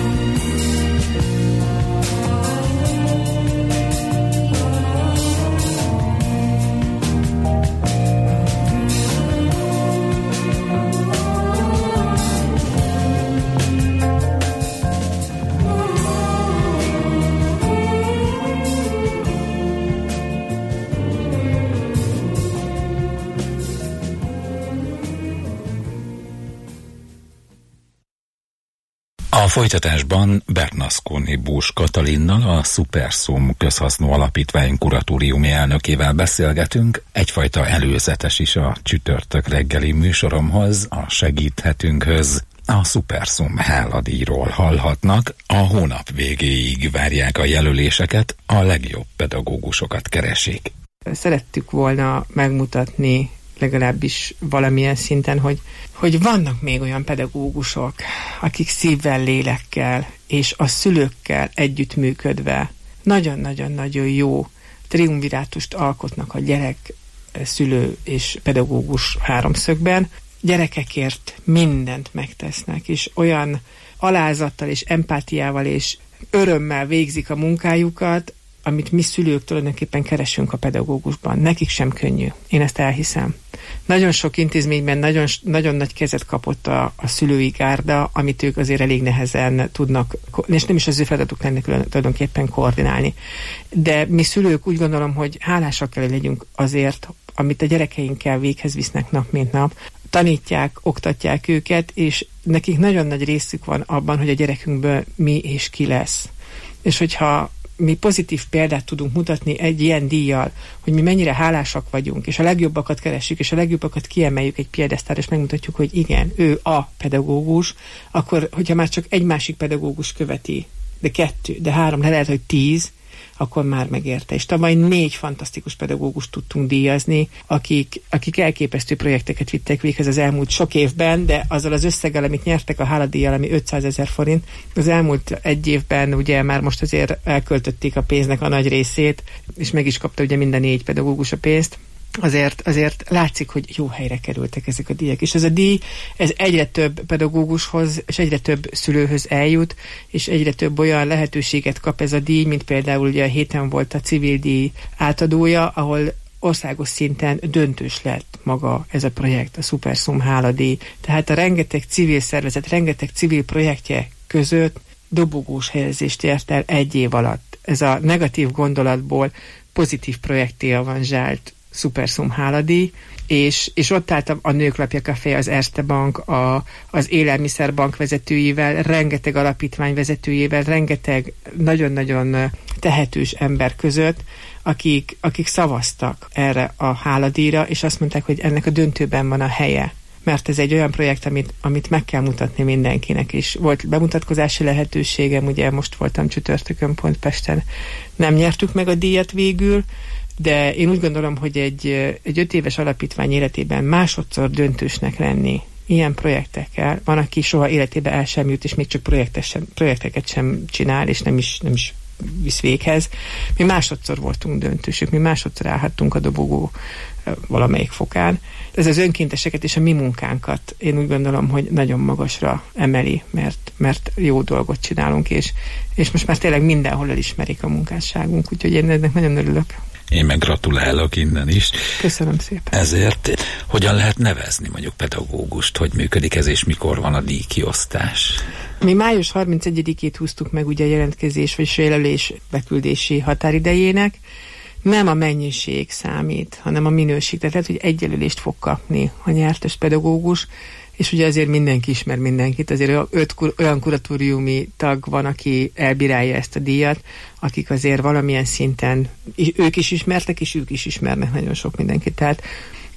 A folytatásban Bernasconi Bús Katalinnal, a Supersum közhasznú alapítvány kuratóriumi elnökével beszélgetünk. Egyfajta előzetes is a csütörtök reggeli műsoromhoz, a segíthetünkhöz. A Supersum háladíjról hallhatnak, a hónap végéig várják a jelöléseket, a legjobb pedagógusokat keresik. Szerettük volna megmutatni legalábbis valamilyen szinten, hogy, hogy vannak még olyan pedagógusok, akik szívvel, lélekkel és a szülőkkel együttműködve nagyon-nagyon-nagyon jó triumvirátust alkotnak a gyerek, szülő és pedagógus háromszögben. Gyerekekért mindent megtesznek, és olyan alázattal és empátiával és örömmel végzik a munkájukat, amit mi szülők tulajdonképpen keresünk a pedagógusban. Nekik sem könnyű. Én ezt elhiszem. Nagyon sok intézményben nagyon, nagyon nagy kezet kapott a, a szülői gárda, amit ők azért elég nehezen tudnak, és nem is az ő feladatuk lenne tulajdonképpen koordinálni. De mi szülők úgy gondolom, hogy hálásak kell, hogy legyünk azért, amit a gyerekeinkkel véghez visznek nap mint nap. Tanítják, oktatják őket, és nekik nagyon nagy részük van abban, hogy a gyerekünkből mi és ki lesz. És hogyha mi pozitív példát tudunk mutatni egy ilyen díjjal, hogy mi mennyire hálásak vagyunk, és a legjobbakat keressük, és a legjobbakat kiemeljük egy piedesztára, és megmutatjuk, hogy igen, ő a pedagógus, akkor, hogyha már csak egy másik pedagógus követi, de kettő, de három, de lehet, hogy tíz, akkor már megérte. És tavaly négy fantasztikus pedagógust tudtunk díjazni, akik, akik elképesztő projekteket vittek véghez az elmúlt sok évben, de azzal az összeggel, amit nyertek a háladíjjal, ami ötszázezer forint, az elmúlt egy évben ugye már most azért elköltötték a pénznek a nagy részét, és meg is kapta ugye minden négy pedagógus a pénzt. Azért, azért látszik, hogy jó helyre kerültek ezek a díjak. És ez a díj, ez egyre több pedagógushoz, és egyre több szülőhöz eljut, és egyre több olyan lehetőséget kap ez a díj, mint például ugye a héten volt a civil díj átadója, ahol országos szinten döntős lett maga ez a projekt, a Supersum háladíj. Tehát a rengeteg civil szervezet, rengeteg civil projektje között dobogós helyezést ért el egy év alatt. Ez a negatív gondolatból pozitív projekté avanzsált Supersum háladíj, és, és ott állt a, a Nőklapja Café, az Erste Bank, a, az Élelmiszerbank vezetőivel, rengeteg alapítvány vezetőjével, rengeteg nagyon-nagyon tehetős ember között, akik, akik szavaztak erre a háladíjra, és azt mondták, hogy ennek a döntőben van a helye. Mert ez egy olyan projekt, amit, amit meg kell mutatni mindenkinek, és volt bemutatkozási lehetőségem, ugye most voltam csütörtökön pont Pesten, nem nyertük meg a díjat végül, de én úgy gondolom, hogy egy, egy öt éves alapítvány életében másodszor döntősnek lenni ilyen projektekkel, van, aki soha életében el sem jut, és még csak sem, projekteket sem csinál, és nem is, nem is visz véghez. Mi másodszor voltunk döntősök, mi másodszor állhattunk a dobogó valamelyik fokán. Ez az önkénteseket és a mi munkánkat én úgy gondolom, hogy nagyon magasra emeli, mert, mert jó dolgot csinálunk, és, és most már tényleg mindenhol elismerik a munkásságunk, úgyhogy én ennek nagyon örülök. Én meg gratulálok innen is. Köszönöm szépen. Ezért hogyan lehet nevezni mondjuk pedagógust, hogy működik ez, és mikor van a díjkiosztás? Mi május harmincegyedikét húztuk meg ugye a jelentkezés vagy jelölés beküldési határidejének. Nem a mennyiség számít, hanem a minőség. Tehát lehet, hogy egy jelölést fog kapni a nyertes pedagógus, és ugye azért mindenki ismer mindenkit, azért öt kur- olyan kuratóriumi tag van, aki elbírálja ezt a díjat, akik azért valamilyen szinten, ők is ismertek, és ők is ismernek nagyon sok mindenkit. Tehát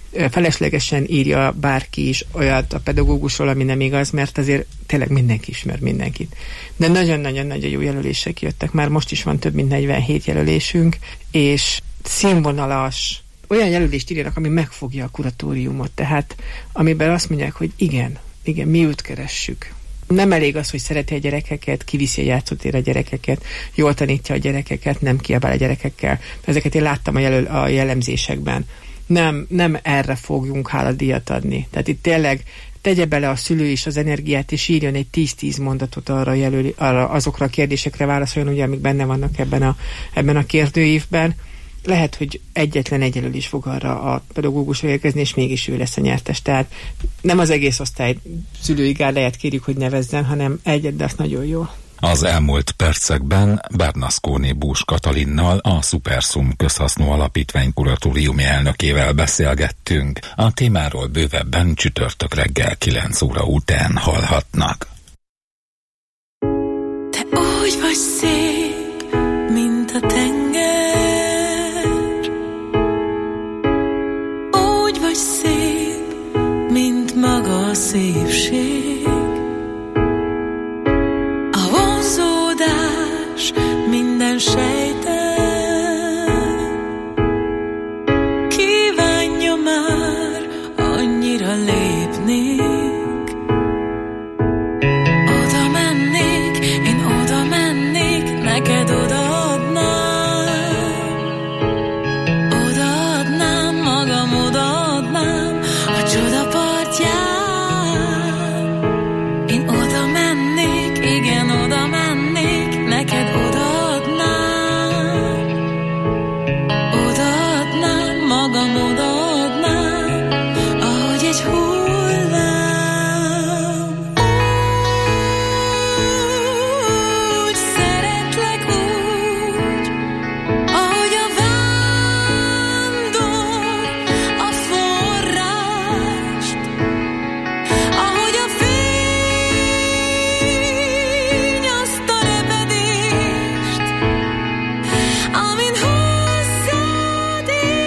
feleslegesen írja bárki is olyat a pedagógusról, ami nem igaz, mert azért tényleg mindenki ismer mindenkit. De nagyon-nagyon-nagyon jó jelölések jöttek. Már most is van több mint negyvenhét jelölésünk, és színvonalas, olyan jelölést írjanak, ami megfogja a kuratóriumot. Tehát amiben azt mondják, hogy igen, igen, mi őt keressük. Nem elég az, hogy szereti a gyerekeket, kiviszi a játszótérre a gyerekeket, jól tanítja a gyerekeket, nem kiabál a gyerekekkel. Ezeket én láttam a, jelöl, a jellemzésekben. Nem, nem erre fogjunk háladíjat adni. Tehát itt tényleg tegye bele a szülő is az energiát, és írjon egy tíz-tíz mondatot arra, jelöli, arra azokra a kérdésekre válaszoljon, ugye, amik benne vannak ebben a, ebben a kérdőívben. Lehet, hogy egyetlen egy jelölés fog arra a pedagógusra érkezni, és mégis ő lesz a nyertes. Tehát nem az egész osztály szülői gárdáját kérjük, hogy nevezzen, hanem egyet, de azt nagyon jól. Az elmúlt percekben Bernasconi Bús Katalinnal, a Supersum Közhasznú Alapítvány kuratóriumi elnökével beszélgettünk. A témáról bővebben csütörtök reggel kilenc óra után hallhatnak. Te úgy vagy szép, mint a tenger, úgy vagy szép, mint maga a szépség. Minden sejtem kívánja már annyira lépnék. Oda mennék, én oda mennék, neked odaadnám. Odaadnám, magam odaadnám a csoda partján. Én oda mennék, igen, oda mennék, neked odaadnám. Magam odaadnám, ahogy egy hullám. Úgy szeretlek úgy, ahogy a vándor a forrást, ahogy a fény azt a repedést, amin hozzád ér.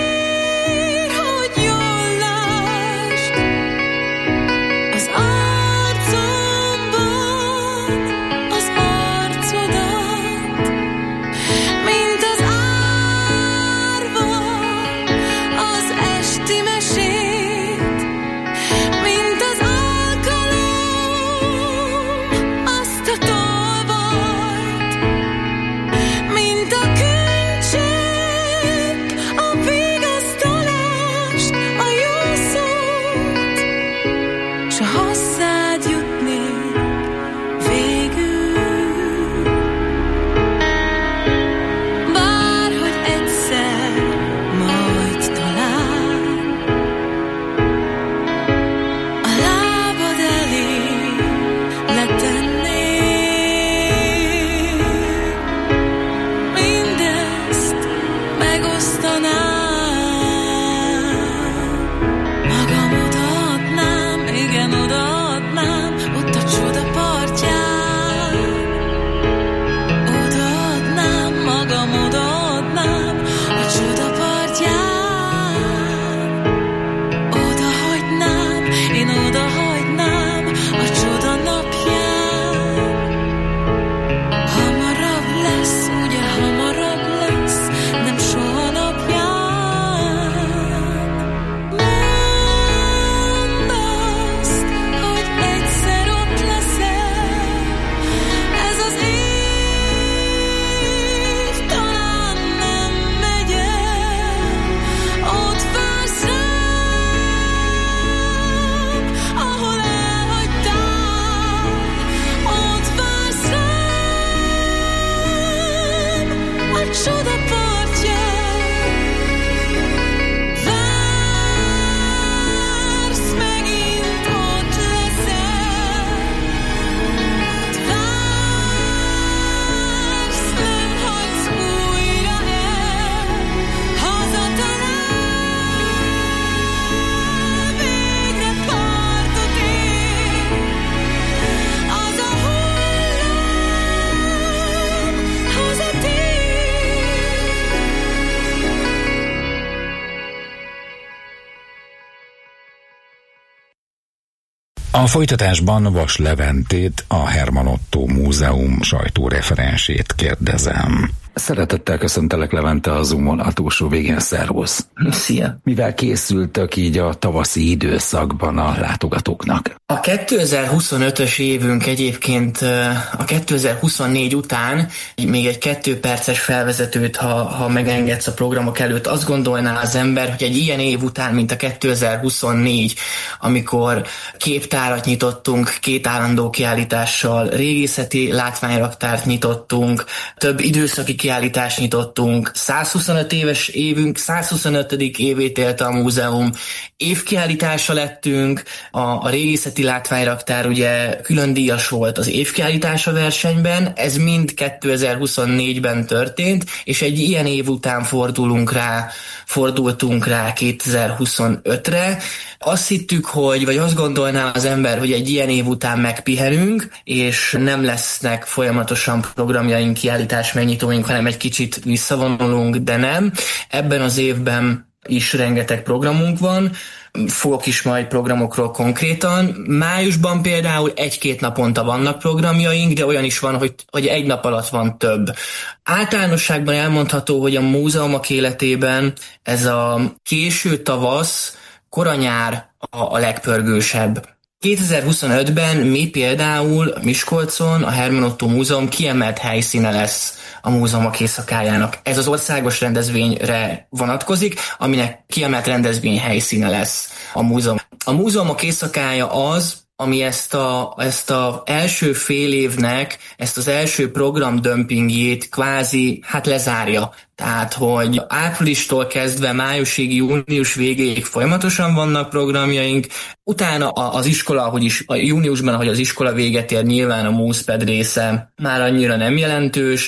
A folytatásban Vas Leventét, a Herman Otto Múzeum sajtóreferensét kérdezem. Szeretettel köszöntelek, Levente, a Zoomon a túlsó végén. Szervusz! Szia! Mivel készültök így a tavaszi időszakban a látogatóknak? A kétezer-huszonötös évünk egyébként a kétezer-huszonnégy után még egy kettő perces felvezetőt, ha, ha megengedsz a programok előtt, azt gondolná az ember, hogy egy ilyen év után, mint a kétezer-huszonnégy, amikor képtárat nyitottunk, két állandó kiállítással, régészeti látványraktárt nyitottunk, több időszaki kiállítást nyitottunk, százhuszonöt éves évünk, százhuszonötödik évét élte a múzeum, évkiállítása lettünk, a, a régészeti látványraktár ugye külön díjas volt az évkiállítása versenyben, ez mind kétezer-huszonnégyben történt, és egy ilyen év után fordulunk rá, fordultunk rá kétezer-huszonötre. Azt hittük, hogy, vagy azt gondolná az ember, hogy egy ilyen év után megpihenünk, és nem lesznek folyamatosan programjaink, kiállítás megnyitóink, hanem egy kicsit visszavonulunk, de nem. Ebben az évben is rengeteg programunk van, fogok is majd programokról konkrétan. Májusban például egy-két naponta vannak programjaink, de olyan is van, hogy, hogy egy nap alatt van több. Általánosságban elmondható, hogy a múzeumok életében ez a késő tavasz, koranyár a, a legpörgősebb. kétezer-huszonötben mi például Miskolcon a Herman Otto Múzeum kiemelt helyszíne lesz a múzeumok éjszakájának. Ez az országos rendezvényre vonatkozik, aminek kiemelt rendezvény helyszíne lesz a múzeum. A múzeumok éjszakája az, ami ezt a, ezt a első fél évnek, ezt az első programdömpingjét kvázi hát lezárja. Tehát, hogy áprilistól kezdve májusig, június végéig folyamatosan vannak programjaink, utána az iskola, ahogy is, a júniusban, ahogy az iskola véget ér, nyilván a MUSZPED része már annyira nem jelentős,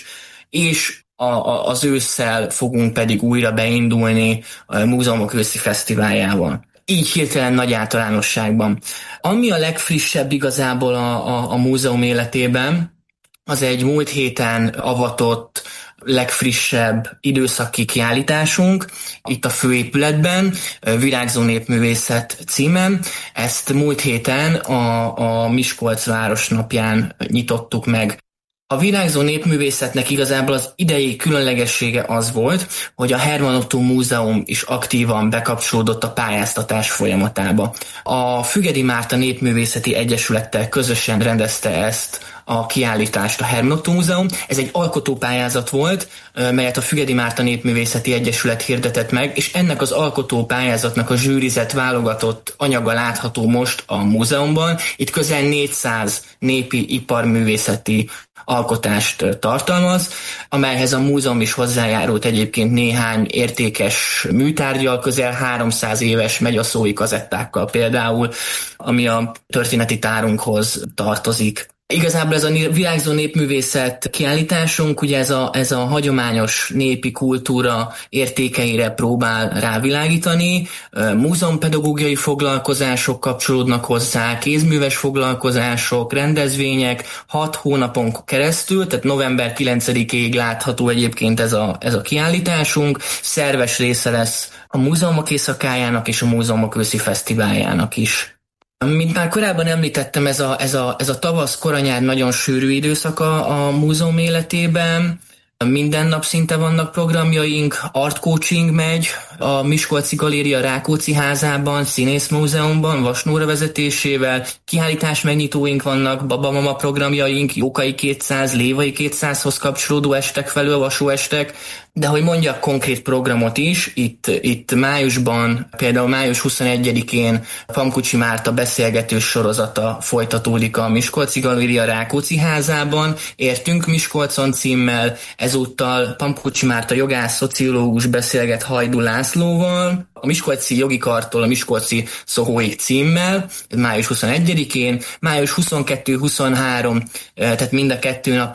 és a, a, az ősszel fogunk pedig újra beindulni a Múzeumok őszi fesztiváljával. Így hirtelen nagy általánosságban. Ami a legfrissebb igazából a, a, a múzeum életében, az egy múlt héten avatott legfrissebb időszaki kiállításunk, itt a főépületben, Virágzó népművészet címen. Ezt múlt héten a, a Miskolc Városnapján nyitottuk meg. A Virágzó népművészetnek igazából az idei különlegessége az volt, hogy a Herman Otto Múzeum is aktívan bekapcsolódott a pályáztatás folyamatába. A Fügedi Márta Népművészeti Egyesülettel közösen rendezte ezt a kiállítást a Herman Otto Múzeum. Ez egy alkotópályázat volt, melyet a Fügedi Márta Népművészeti Egyesület hirdetett meg, és ennek az alkotópályázatnak a zsűrizett válogatott anyaga látható most a múzeumban. Itt közel négyszáz népi iparművészeti alkotást tartalmaz, amelyhez a múzeum is hozzájárult egyébként néhány értékes műtárgyal, közel háromszáz éves megyaszói kazettákkal például, ami a történeti tárunkhoz tartozik. Igazából ez a Virágzó népművészet kiállításunk, ugye ez a, ez a hagyományos népi kultúra értékeire próbál rávilágítani, múzeumpedagógiai foglalkozások kapcsolódnak hozzá, kézműves foglalkozások, rendezvények, hat hónapon keresztül, tehát november kilencedikéig látható egyébként ez a, ez a kiállításunk, szerves része lesz a múzeumok éjszakájának és a múzeumok őszi fesztiváljának is. Mint már korábban említettem, ez a, ez a, ez a tavasz, koranyár nagyon sűrű időszaka a múzeum életében. Minden nap szinte vannak programjaink, art coaching megy a Miskolci Galéria Rákóczi házában, Színészmúzeumban, Vas Nóra vezetésével, kiállítás megnyitóink vannak, babamama programjaink, Jókai kétszáz, Lévai kétszázhoz kapcsolódó estek felől, vasóestek, de hogy mondjak konkrét programot is, itt, itt májusban, például május huszonegyedikén Pamkucsi Márta beszélgetős sorozata folytatódik a Miskolci Galéria Rákóczi házában, Értünk Miskolcon címmel, ezúttal Pamkucsi Márta jogász, szociológus beszélget Hajdú Lászlóval, a Miskolci Jogi Kartól a Miskolci Szohóig címmel, május huszonegyedikén, május huszonkettő huszonhárom, tehát mind a kettő napon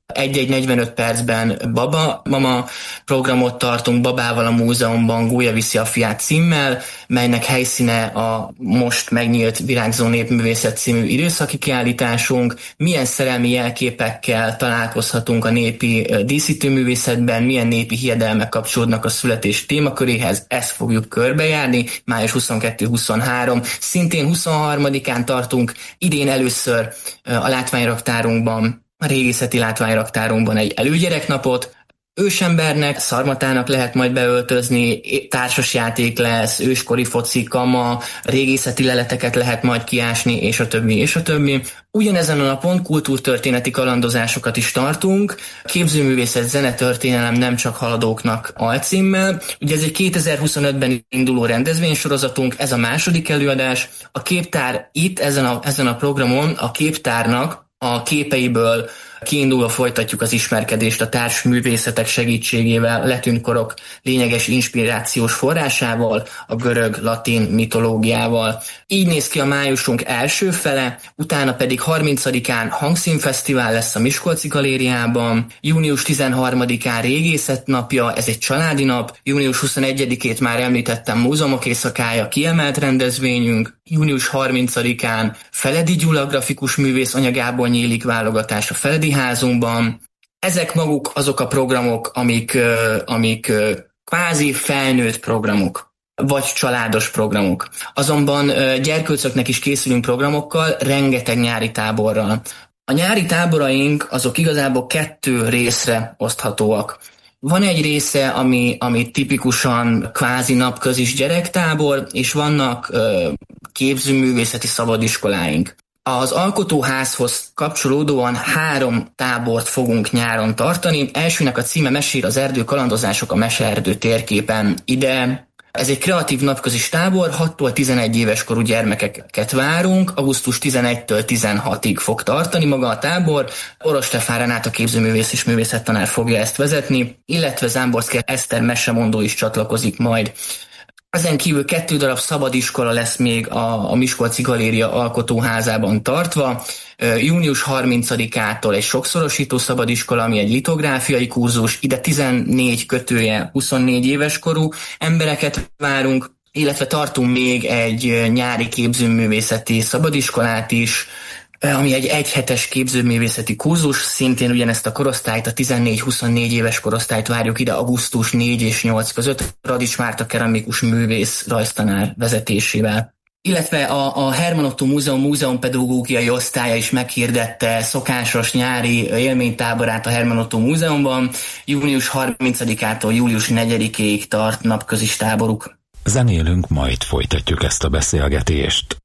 egy-egy negyvenöt percben Baba Mama programot tartunk Babával a múzeumban, Gólya viszi a fiát címmel, melynek helyszíne a most megnyílt Virágzó népművészet című időszaki kiállításunk. Milyen szerelmi jelképekkel találkozhatunk a népi díszítőművészetben, milyen népi hiedelmek kapcsolódnak a születés témaköréhez, ezt fogjuk körbejárni. május huszonkettő-huszonhárom, szintén huszonharmadikán tartunk idén először a látványraktárunkban, a régészeti látványraktárunkban egy előgyereknapot. Ősembernek, szarmatának lehet majd beöltözni, társasjáték lesz, őskori foci, kama, régészeti leleteket lehet majd kiásni, és a többi, és a többi. Ugyanezen a napon kultúrtörténeti kalandozásokat is tartunk, képzőművészet, zenetörténelem nem csak haladóknak alcímmel. Ugye ez egy kétezer-huszonötben induló rendezvénysorozatunk, ez a második előadás. A képtár itt, ezen a, ezen a programon a képtárnak a képeiből kiindulva folytatjuk az ismerkedést a társművészetek segítségével, letűnt korok lényeges inspirációs forrásával, a görög-latin mitológiával. Így néz ki a májusunk első fele, utána pedig harmincadikán hangszínfesztivál lesz a Miskolci Galériában, június tizenharmadikán régészet napja, ez egy családi nap, június huszonegyedikét már említettem, múzeumok éjszakája, kiemelt rendezvényünk, június harmincadikán Feledi Gyula grafikus művész anyagából nyílik válogatás a Feledi házunkban. Ezek maguk azok a programok, amik, amik kvázi felnőtt programok, vagy családos programok. Azonban gyerkőcöknek is készülünk programokkal, rengeteg nyári táborral. A nyári táboraink azok igazából kettő részre oszthatóak. Van egy része, ami, ami tipikusan kvázi napközis gyerektábor, és vannak ö, képzőművészeti szabadiskoláink. Az alkotóházhoz kapcsolódóan három tábort fogunk nyáron tartani. Elsőnek a címe Mesér az erdő, kalandozások a Meseerdő térképen. Ide ez egy kreatív napközis tábor, hattól tizenegy éves korú gyermekeket várunk, augusztus tizenegytől tizenhatig fog tartani maga a tábor. Orosz Stefán Renáta képzőművész és művészettanár fogja ezt vezetni, illetve Zámborszky Eszter mesemondó is csatlakozik majd. Ezen kívül kettő darab szabadiskola lesz még a, a Miskolci Galéria alkotóházában tartva. június harmincadikától egy sokszorosító szabadiskola, ami egy litográfiai kurzus, ide tizennégy kötője huszonnégy éves korú embereket várunk, illetve tartunk még egy nyári képzőművészeti szabadiskolát is, ami egy egyhetes képzőművészeti kurzus, szintén ugyanezt a korosztályt, a tizennégy-huszonnégy éves korosztályt várjuk ide augusztus négy és nyolc között, Radics Márta keramikus művész rajztanár vezetésével. Illetve a, a Herman Otto Múzeum múzeumpedagógiai osztálya is meghirdette szokásos nyári élménytáborát a Herman Otto Múzeumban. június harmincadikától július negyedikéig tart napközis táboruk. Zenélünk, majd folytatjuk ezt a beszélgetést.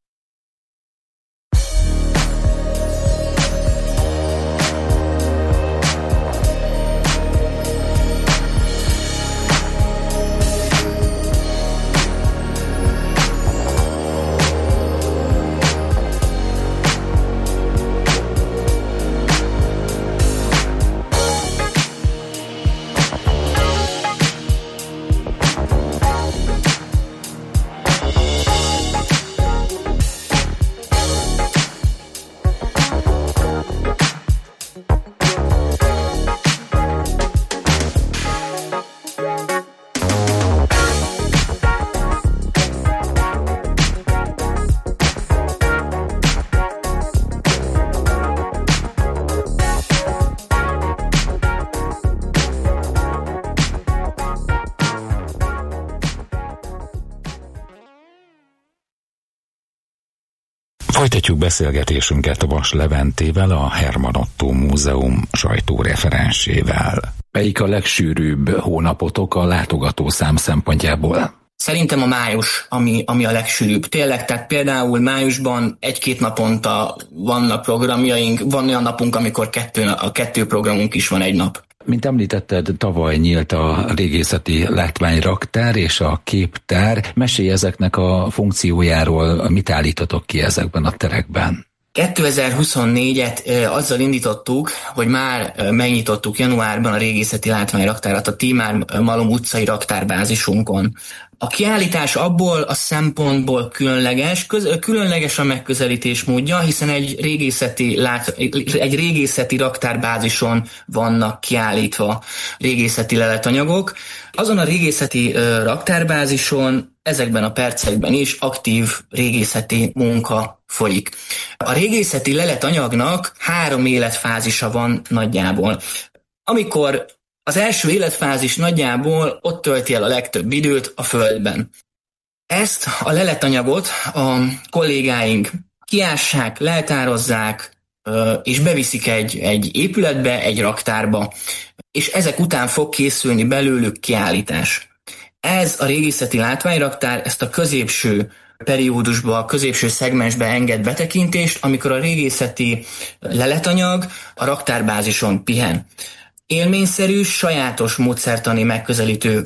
Folytatjuk beszélgetésünket Vas Leventével, a Herman Otto Múzeum sajtóreferensével. Melyik a legsűrűbb hónapotok a látogatószám szempontjából? Szerintem a május, ami, ami a legsűrűbb. Tényleg, tehát például májusban egy-két naponta vannak programjaink, van olyan napunk, amikor kettő, a kettő programunk is van egy nap. Mint említetted, tavaly nyílt a régészeti látványraktár és a képtár. Mesélj ezeknek a funkciójáról, mit állítotok ki ezekben a terekben? kétezer-huszonnégyet azzal indítottuk, hogy már megnyitottuk januárban a régészeti látványraktárat a Tímár Malom utcai raktárbázisunkon. A kiállítás abból a szempontból különleges, köz, különleges a megközelítés módja, hiszen egy régészeti, lát, egy régészeti raktárbázison vannak kiállítva régészeti leletanyagok. Azon a régészeti uh, raktárbázison ezekben a percekben is aktív régészeti munka folyik. A régészeti leletanyagnak három életfázisa van nagyjából. Amikor az első életfázis nagyjából ott tölti el a legtöbb időt a Földben. Ezt a leletanyagot a kollégáink kiássák, leltározzák, és beviszik egy, egy épületbe, egy raktárba, és ezek után fog készülni belőlük kiállítás. Ez a régészeti látványraktár ezt a középső periódusba, a középső szegmensbe enged betekintést, amikor a régészeti leletanyag a raktárbázison pihen. Élményszerű, sajátos módszertani megközelítő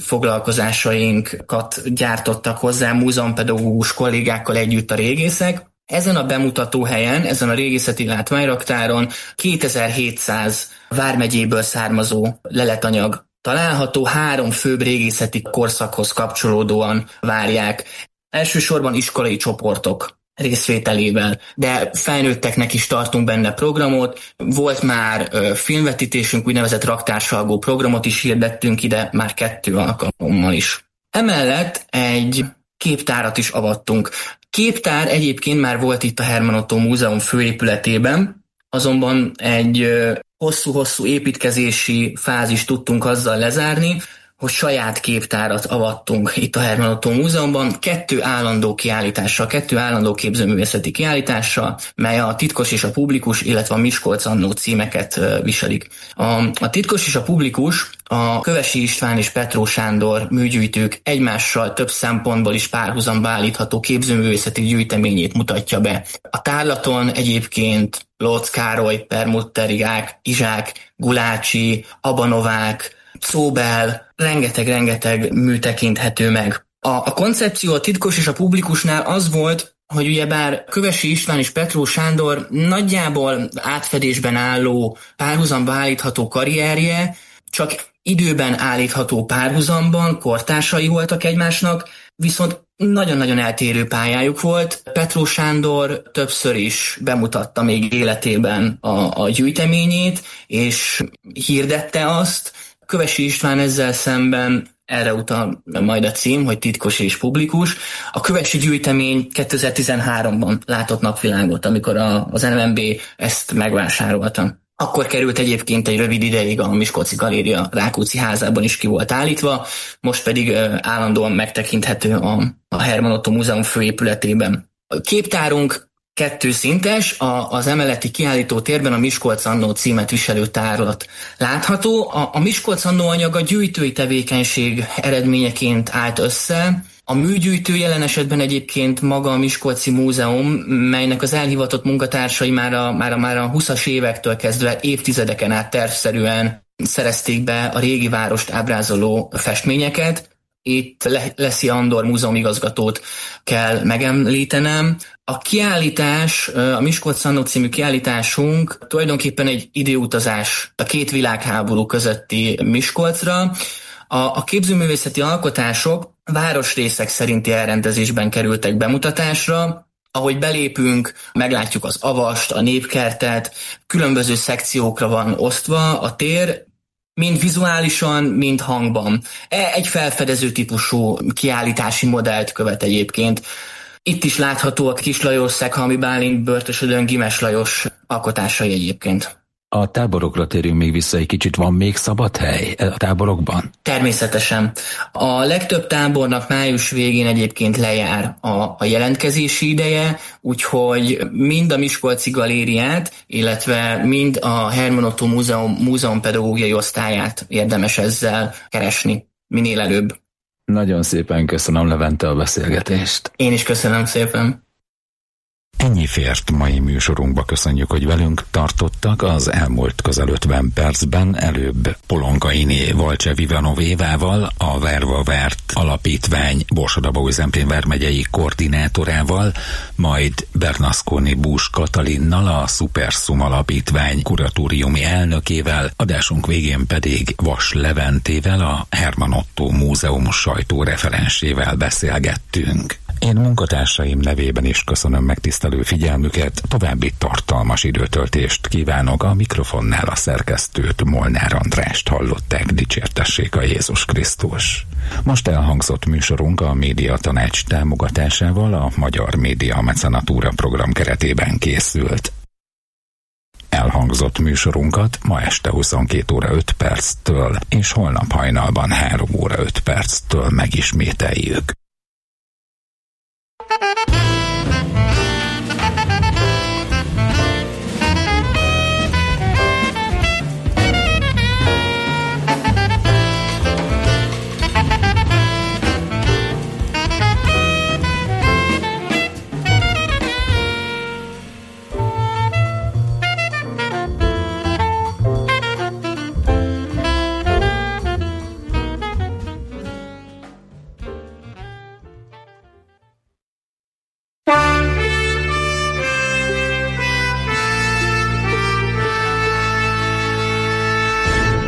foglalkozásainkat gyártottak hozzá múzeumpedagógus kollégákkal együtt a régészek. Ezen a bemutató helyen, ezen a régészeti látványraktáron kétezer-hétszáz vármegyéből származó leletanyag található, három főbb régészeti korszakhoz kapcsolódóan várják. Elsősorban iskolai csoportok részvételével, de felnőtteknek is tartunk benne programot. Volt már ö, filmvetítésünk, úgynevezett raktársalgó programot is hirdettünk ide, már kettő alkalommal is. Emellett egy képtárat is avattunk. Képtár egyébként már volt itt a Herman Ottó Múzeum főépületében, azonban egy ö, hosszú-hosszú építkezési fázist tudtunk azzal lezárni, hogy saját képtárat avattunk itt a Herman Ottó Múzeumban, kettő állandó kiállítással, kettő állandó képzőművészeti kiállítással, mely a Titkos és a Publikus, illetve a Miskolc annó címeket viselik. A, a Titkos és a Publikus a Kövesi István és Petró Sándor műgyűjtők egymással több szempontból is párhuzamba állítható képzőművészeti gyűjteményét mutatja be. A tárlaton egyébként Lócz Károly, Permutterigák, Izsák, Gulácsi, Abanovák, Szóbel, rengeteg-rengeteg mű tekinthető meg. A, a koncepció a Titkos és a Publikusnál az volt, hogy ugyebár Kövesi István és Petró Sándor nagyjából átfedésben álló, párhuzamba állítható karrierje, csak időben állítható párhuzamban, kortársai voltak egymásnak, viszont nagyon-nagyon eltérő pályájuk volt. Petró Sándor többször is bemutatta még életében a, a gyűjteményét, és hirdette azt. Kövesi István ezzel szemben, erre utal majd a cím, hogy Titkos és Publikus. A Kövesi gyűjtemény kétezer-tizenháromban látott napvilágot, amikor a, az en em en bé ezt megvásárolta. Akkor került egyébként egy rövid ideig a Miskolci Galéria Rákóczi házában is ki volt állítva, most pedig állandóan megtekinthető a, a Herman Ottó Múzeum főépületében. A képtárunk kettőszintes, a, az emeleti kiállító térben a Miskolc annó címet viselő tárlat látható. A, a Miskolc annó anyag a gyűjtői tevékenység eredményeként állt össze. A műgyűjtő jelen esetben egyébként maga a Miskolci Múzeum, melynek az elhivatott munkatársai már a, már a, már a huszas évektől kezdve évtizedeken át tervszerűen szerezték be a régi várost ábrázoló festményeket. Itt Leszi Andor múzeumigazgatót kell megemlítenem. A kiállítás, a Miskolc annó című kiállításunk tulajdonképpen egy időutazás a két világháború közötti Miskolcra. A, a képzőművészeti alkotások városrészek szerinti elrendezésben kerültek bemutatásra. Ahogy belépünk, meglátjuk az avast, a népkertet, különböző szekciókra van osztva a tér, mind vizuálisan, mind hangban. Egy felfedező típusú kiállítási modellt követ egyébként. Itt is látható a Kis Lajos, Szeghalmi Bálint, Börtösödön, Gimes Lajos alkotásai egyébként. A táborokra térünk még vissza egy kicsit, van még szabad hely a táborokban? Természetesen. A legtöbb tábornak május végén egyébként lejár a, a jelentkezési ideje, úgyhogy mind a Miskolci Galériát, illetve mind a Herman Ottó Múzeum múzeumpedagógiai osztályát érdemes ezzel keresni minél előbb. Nagyon szépen köszönöm, Levente, a beszélgetést. Én is köszönöm szépen. Ennyi fért mai műsorunkba, köszönjük, hogy velünk tartottak. Az elmúlt közel ötven percben előbb Polonkainé Valcsev Ivanov Évával, a Verva Várt Alapítvány Borsod-Abaúj-Zemplén vármegyei koordinátorával, majd Bernasconi Bús Katalinnal, a Superszum Alapítvány kuratóriumi elnökével, adásunk végén pedig Vas Leventével, a Herman Otto Múzeum sajtóreferensével beszélgettünk. Én munkatársaim nevében is köszönöm megtisztelő figyelmüket, további tartalmas időtöltést kívánok. A mikrofonnál a szerkesztőt, Molnár Andrást hallották, dicsértessék a Jézus Krisztus. Most elhangzott műsorunk a Média Tanács támogatásával a Magyar Média Mecenatúra program keretében készült. Elhangzott műsorunkat ma este huszonkét óra öt perctől és holnap hajnalban három óra öt perctől megismételjük.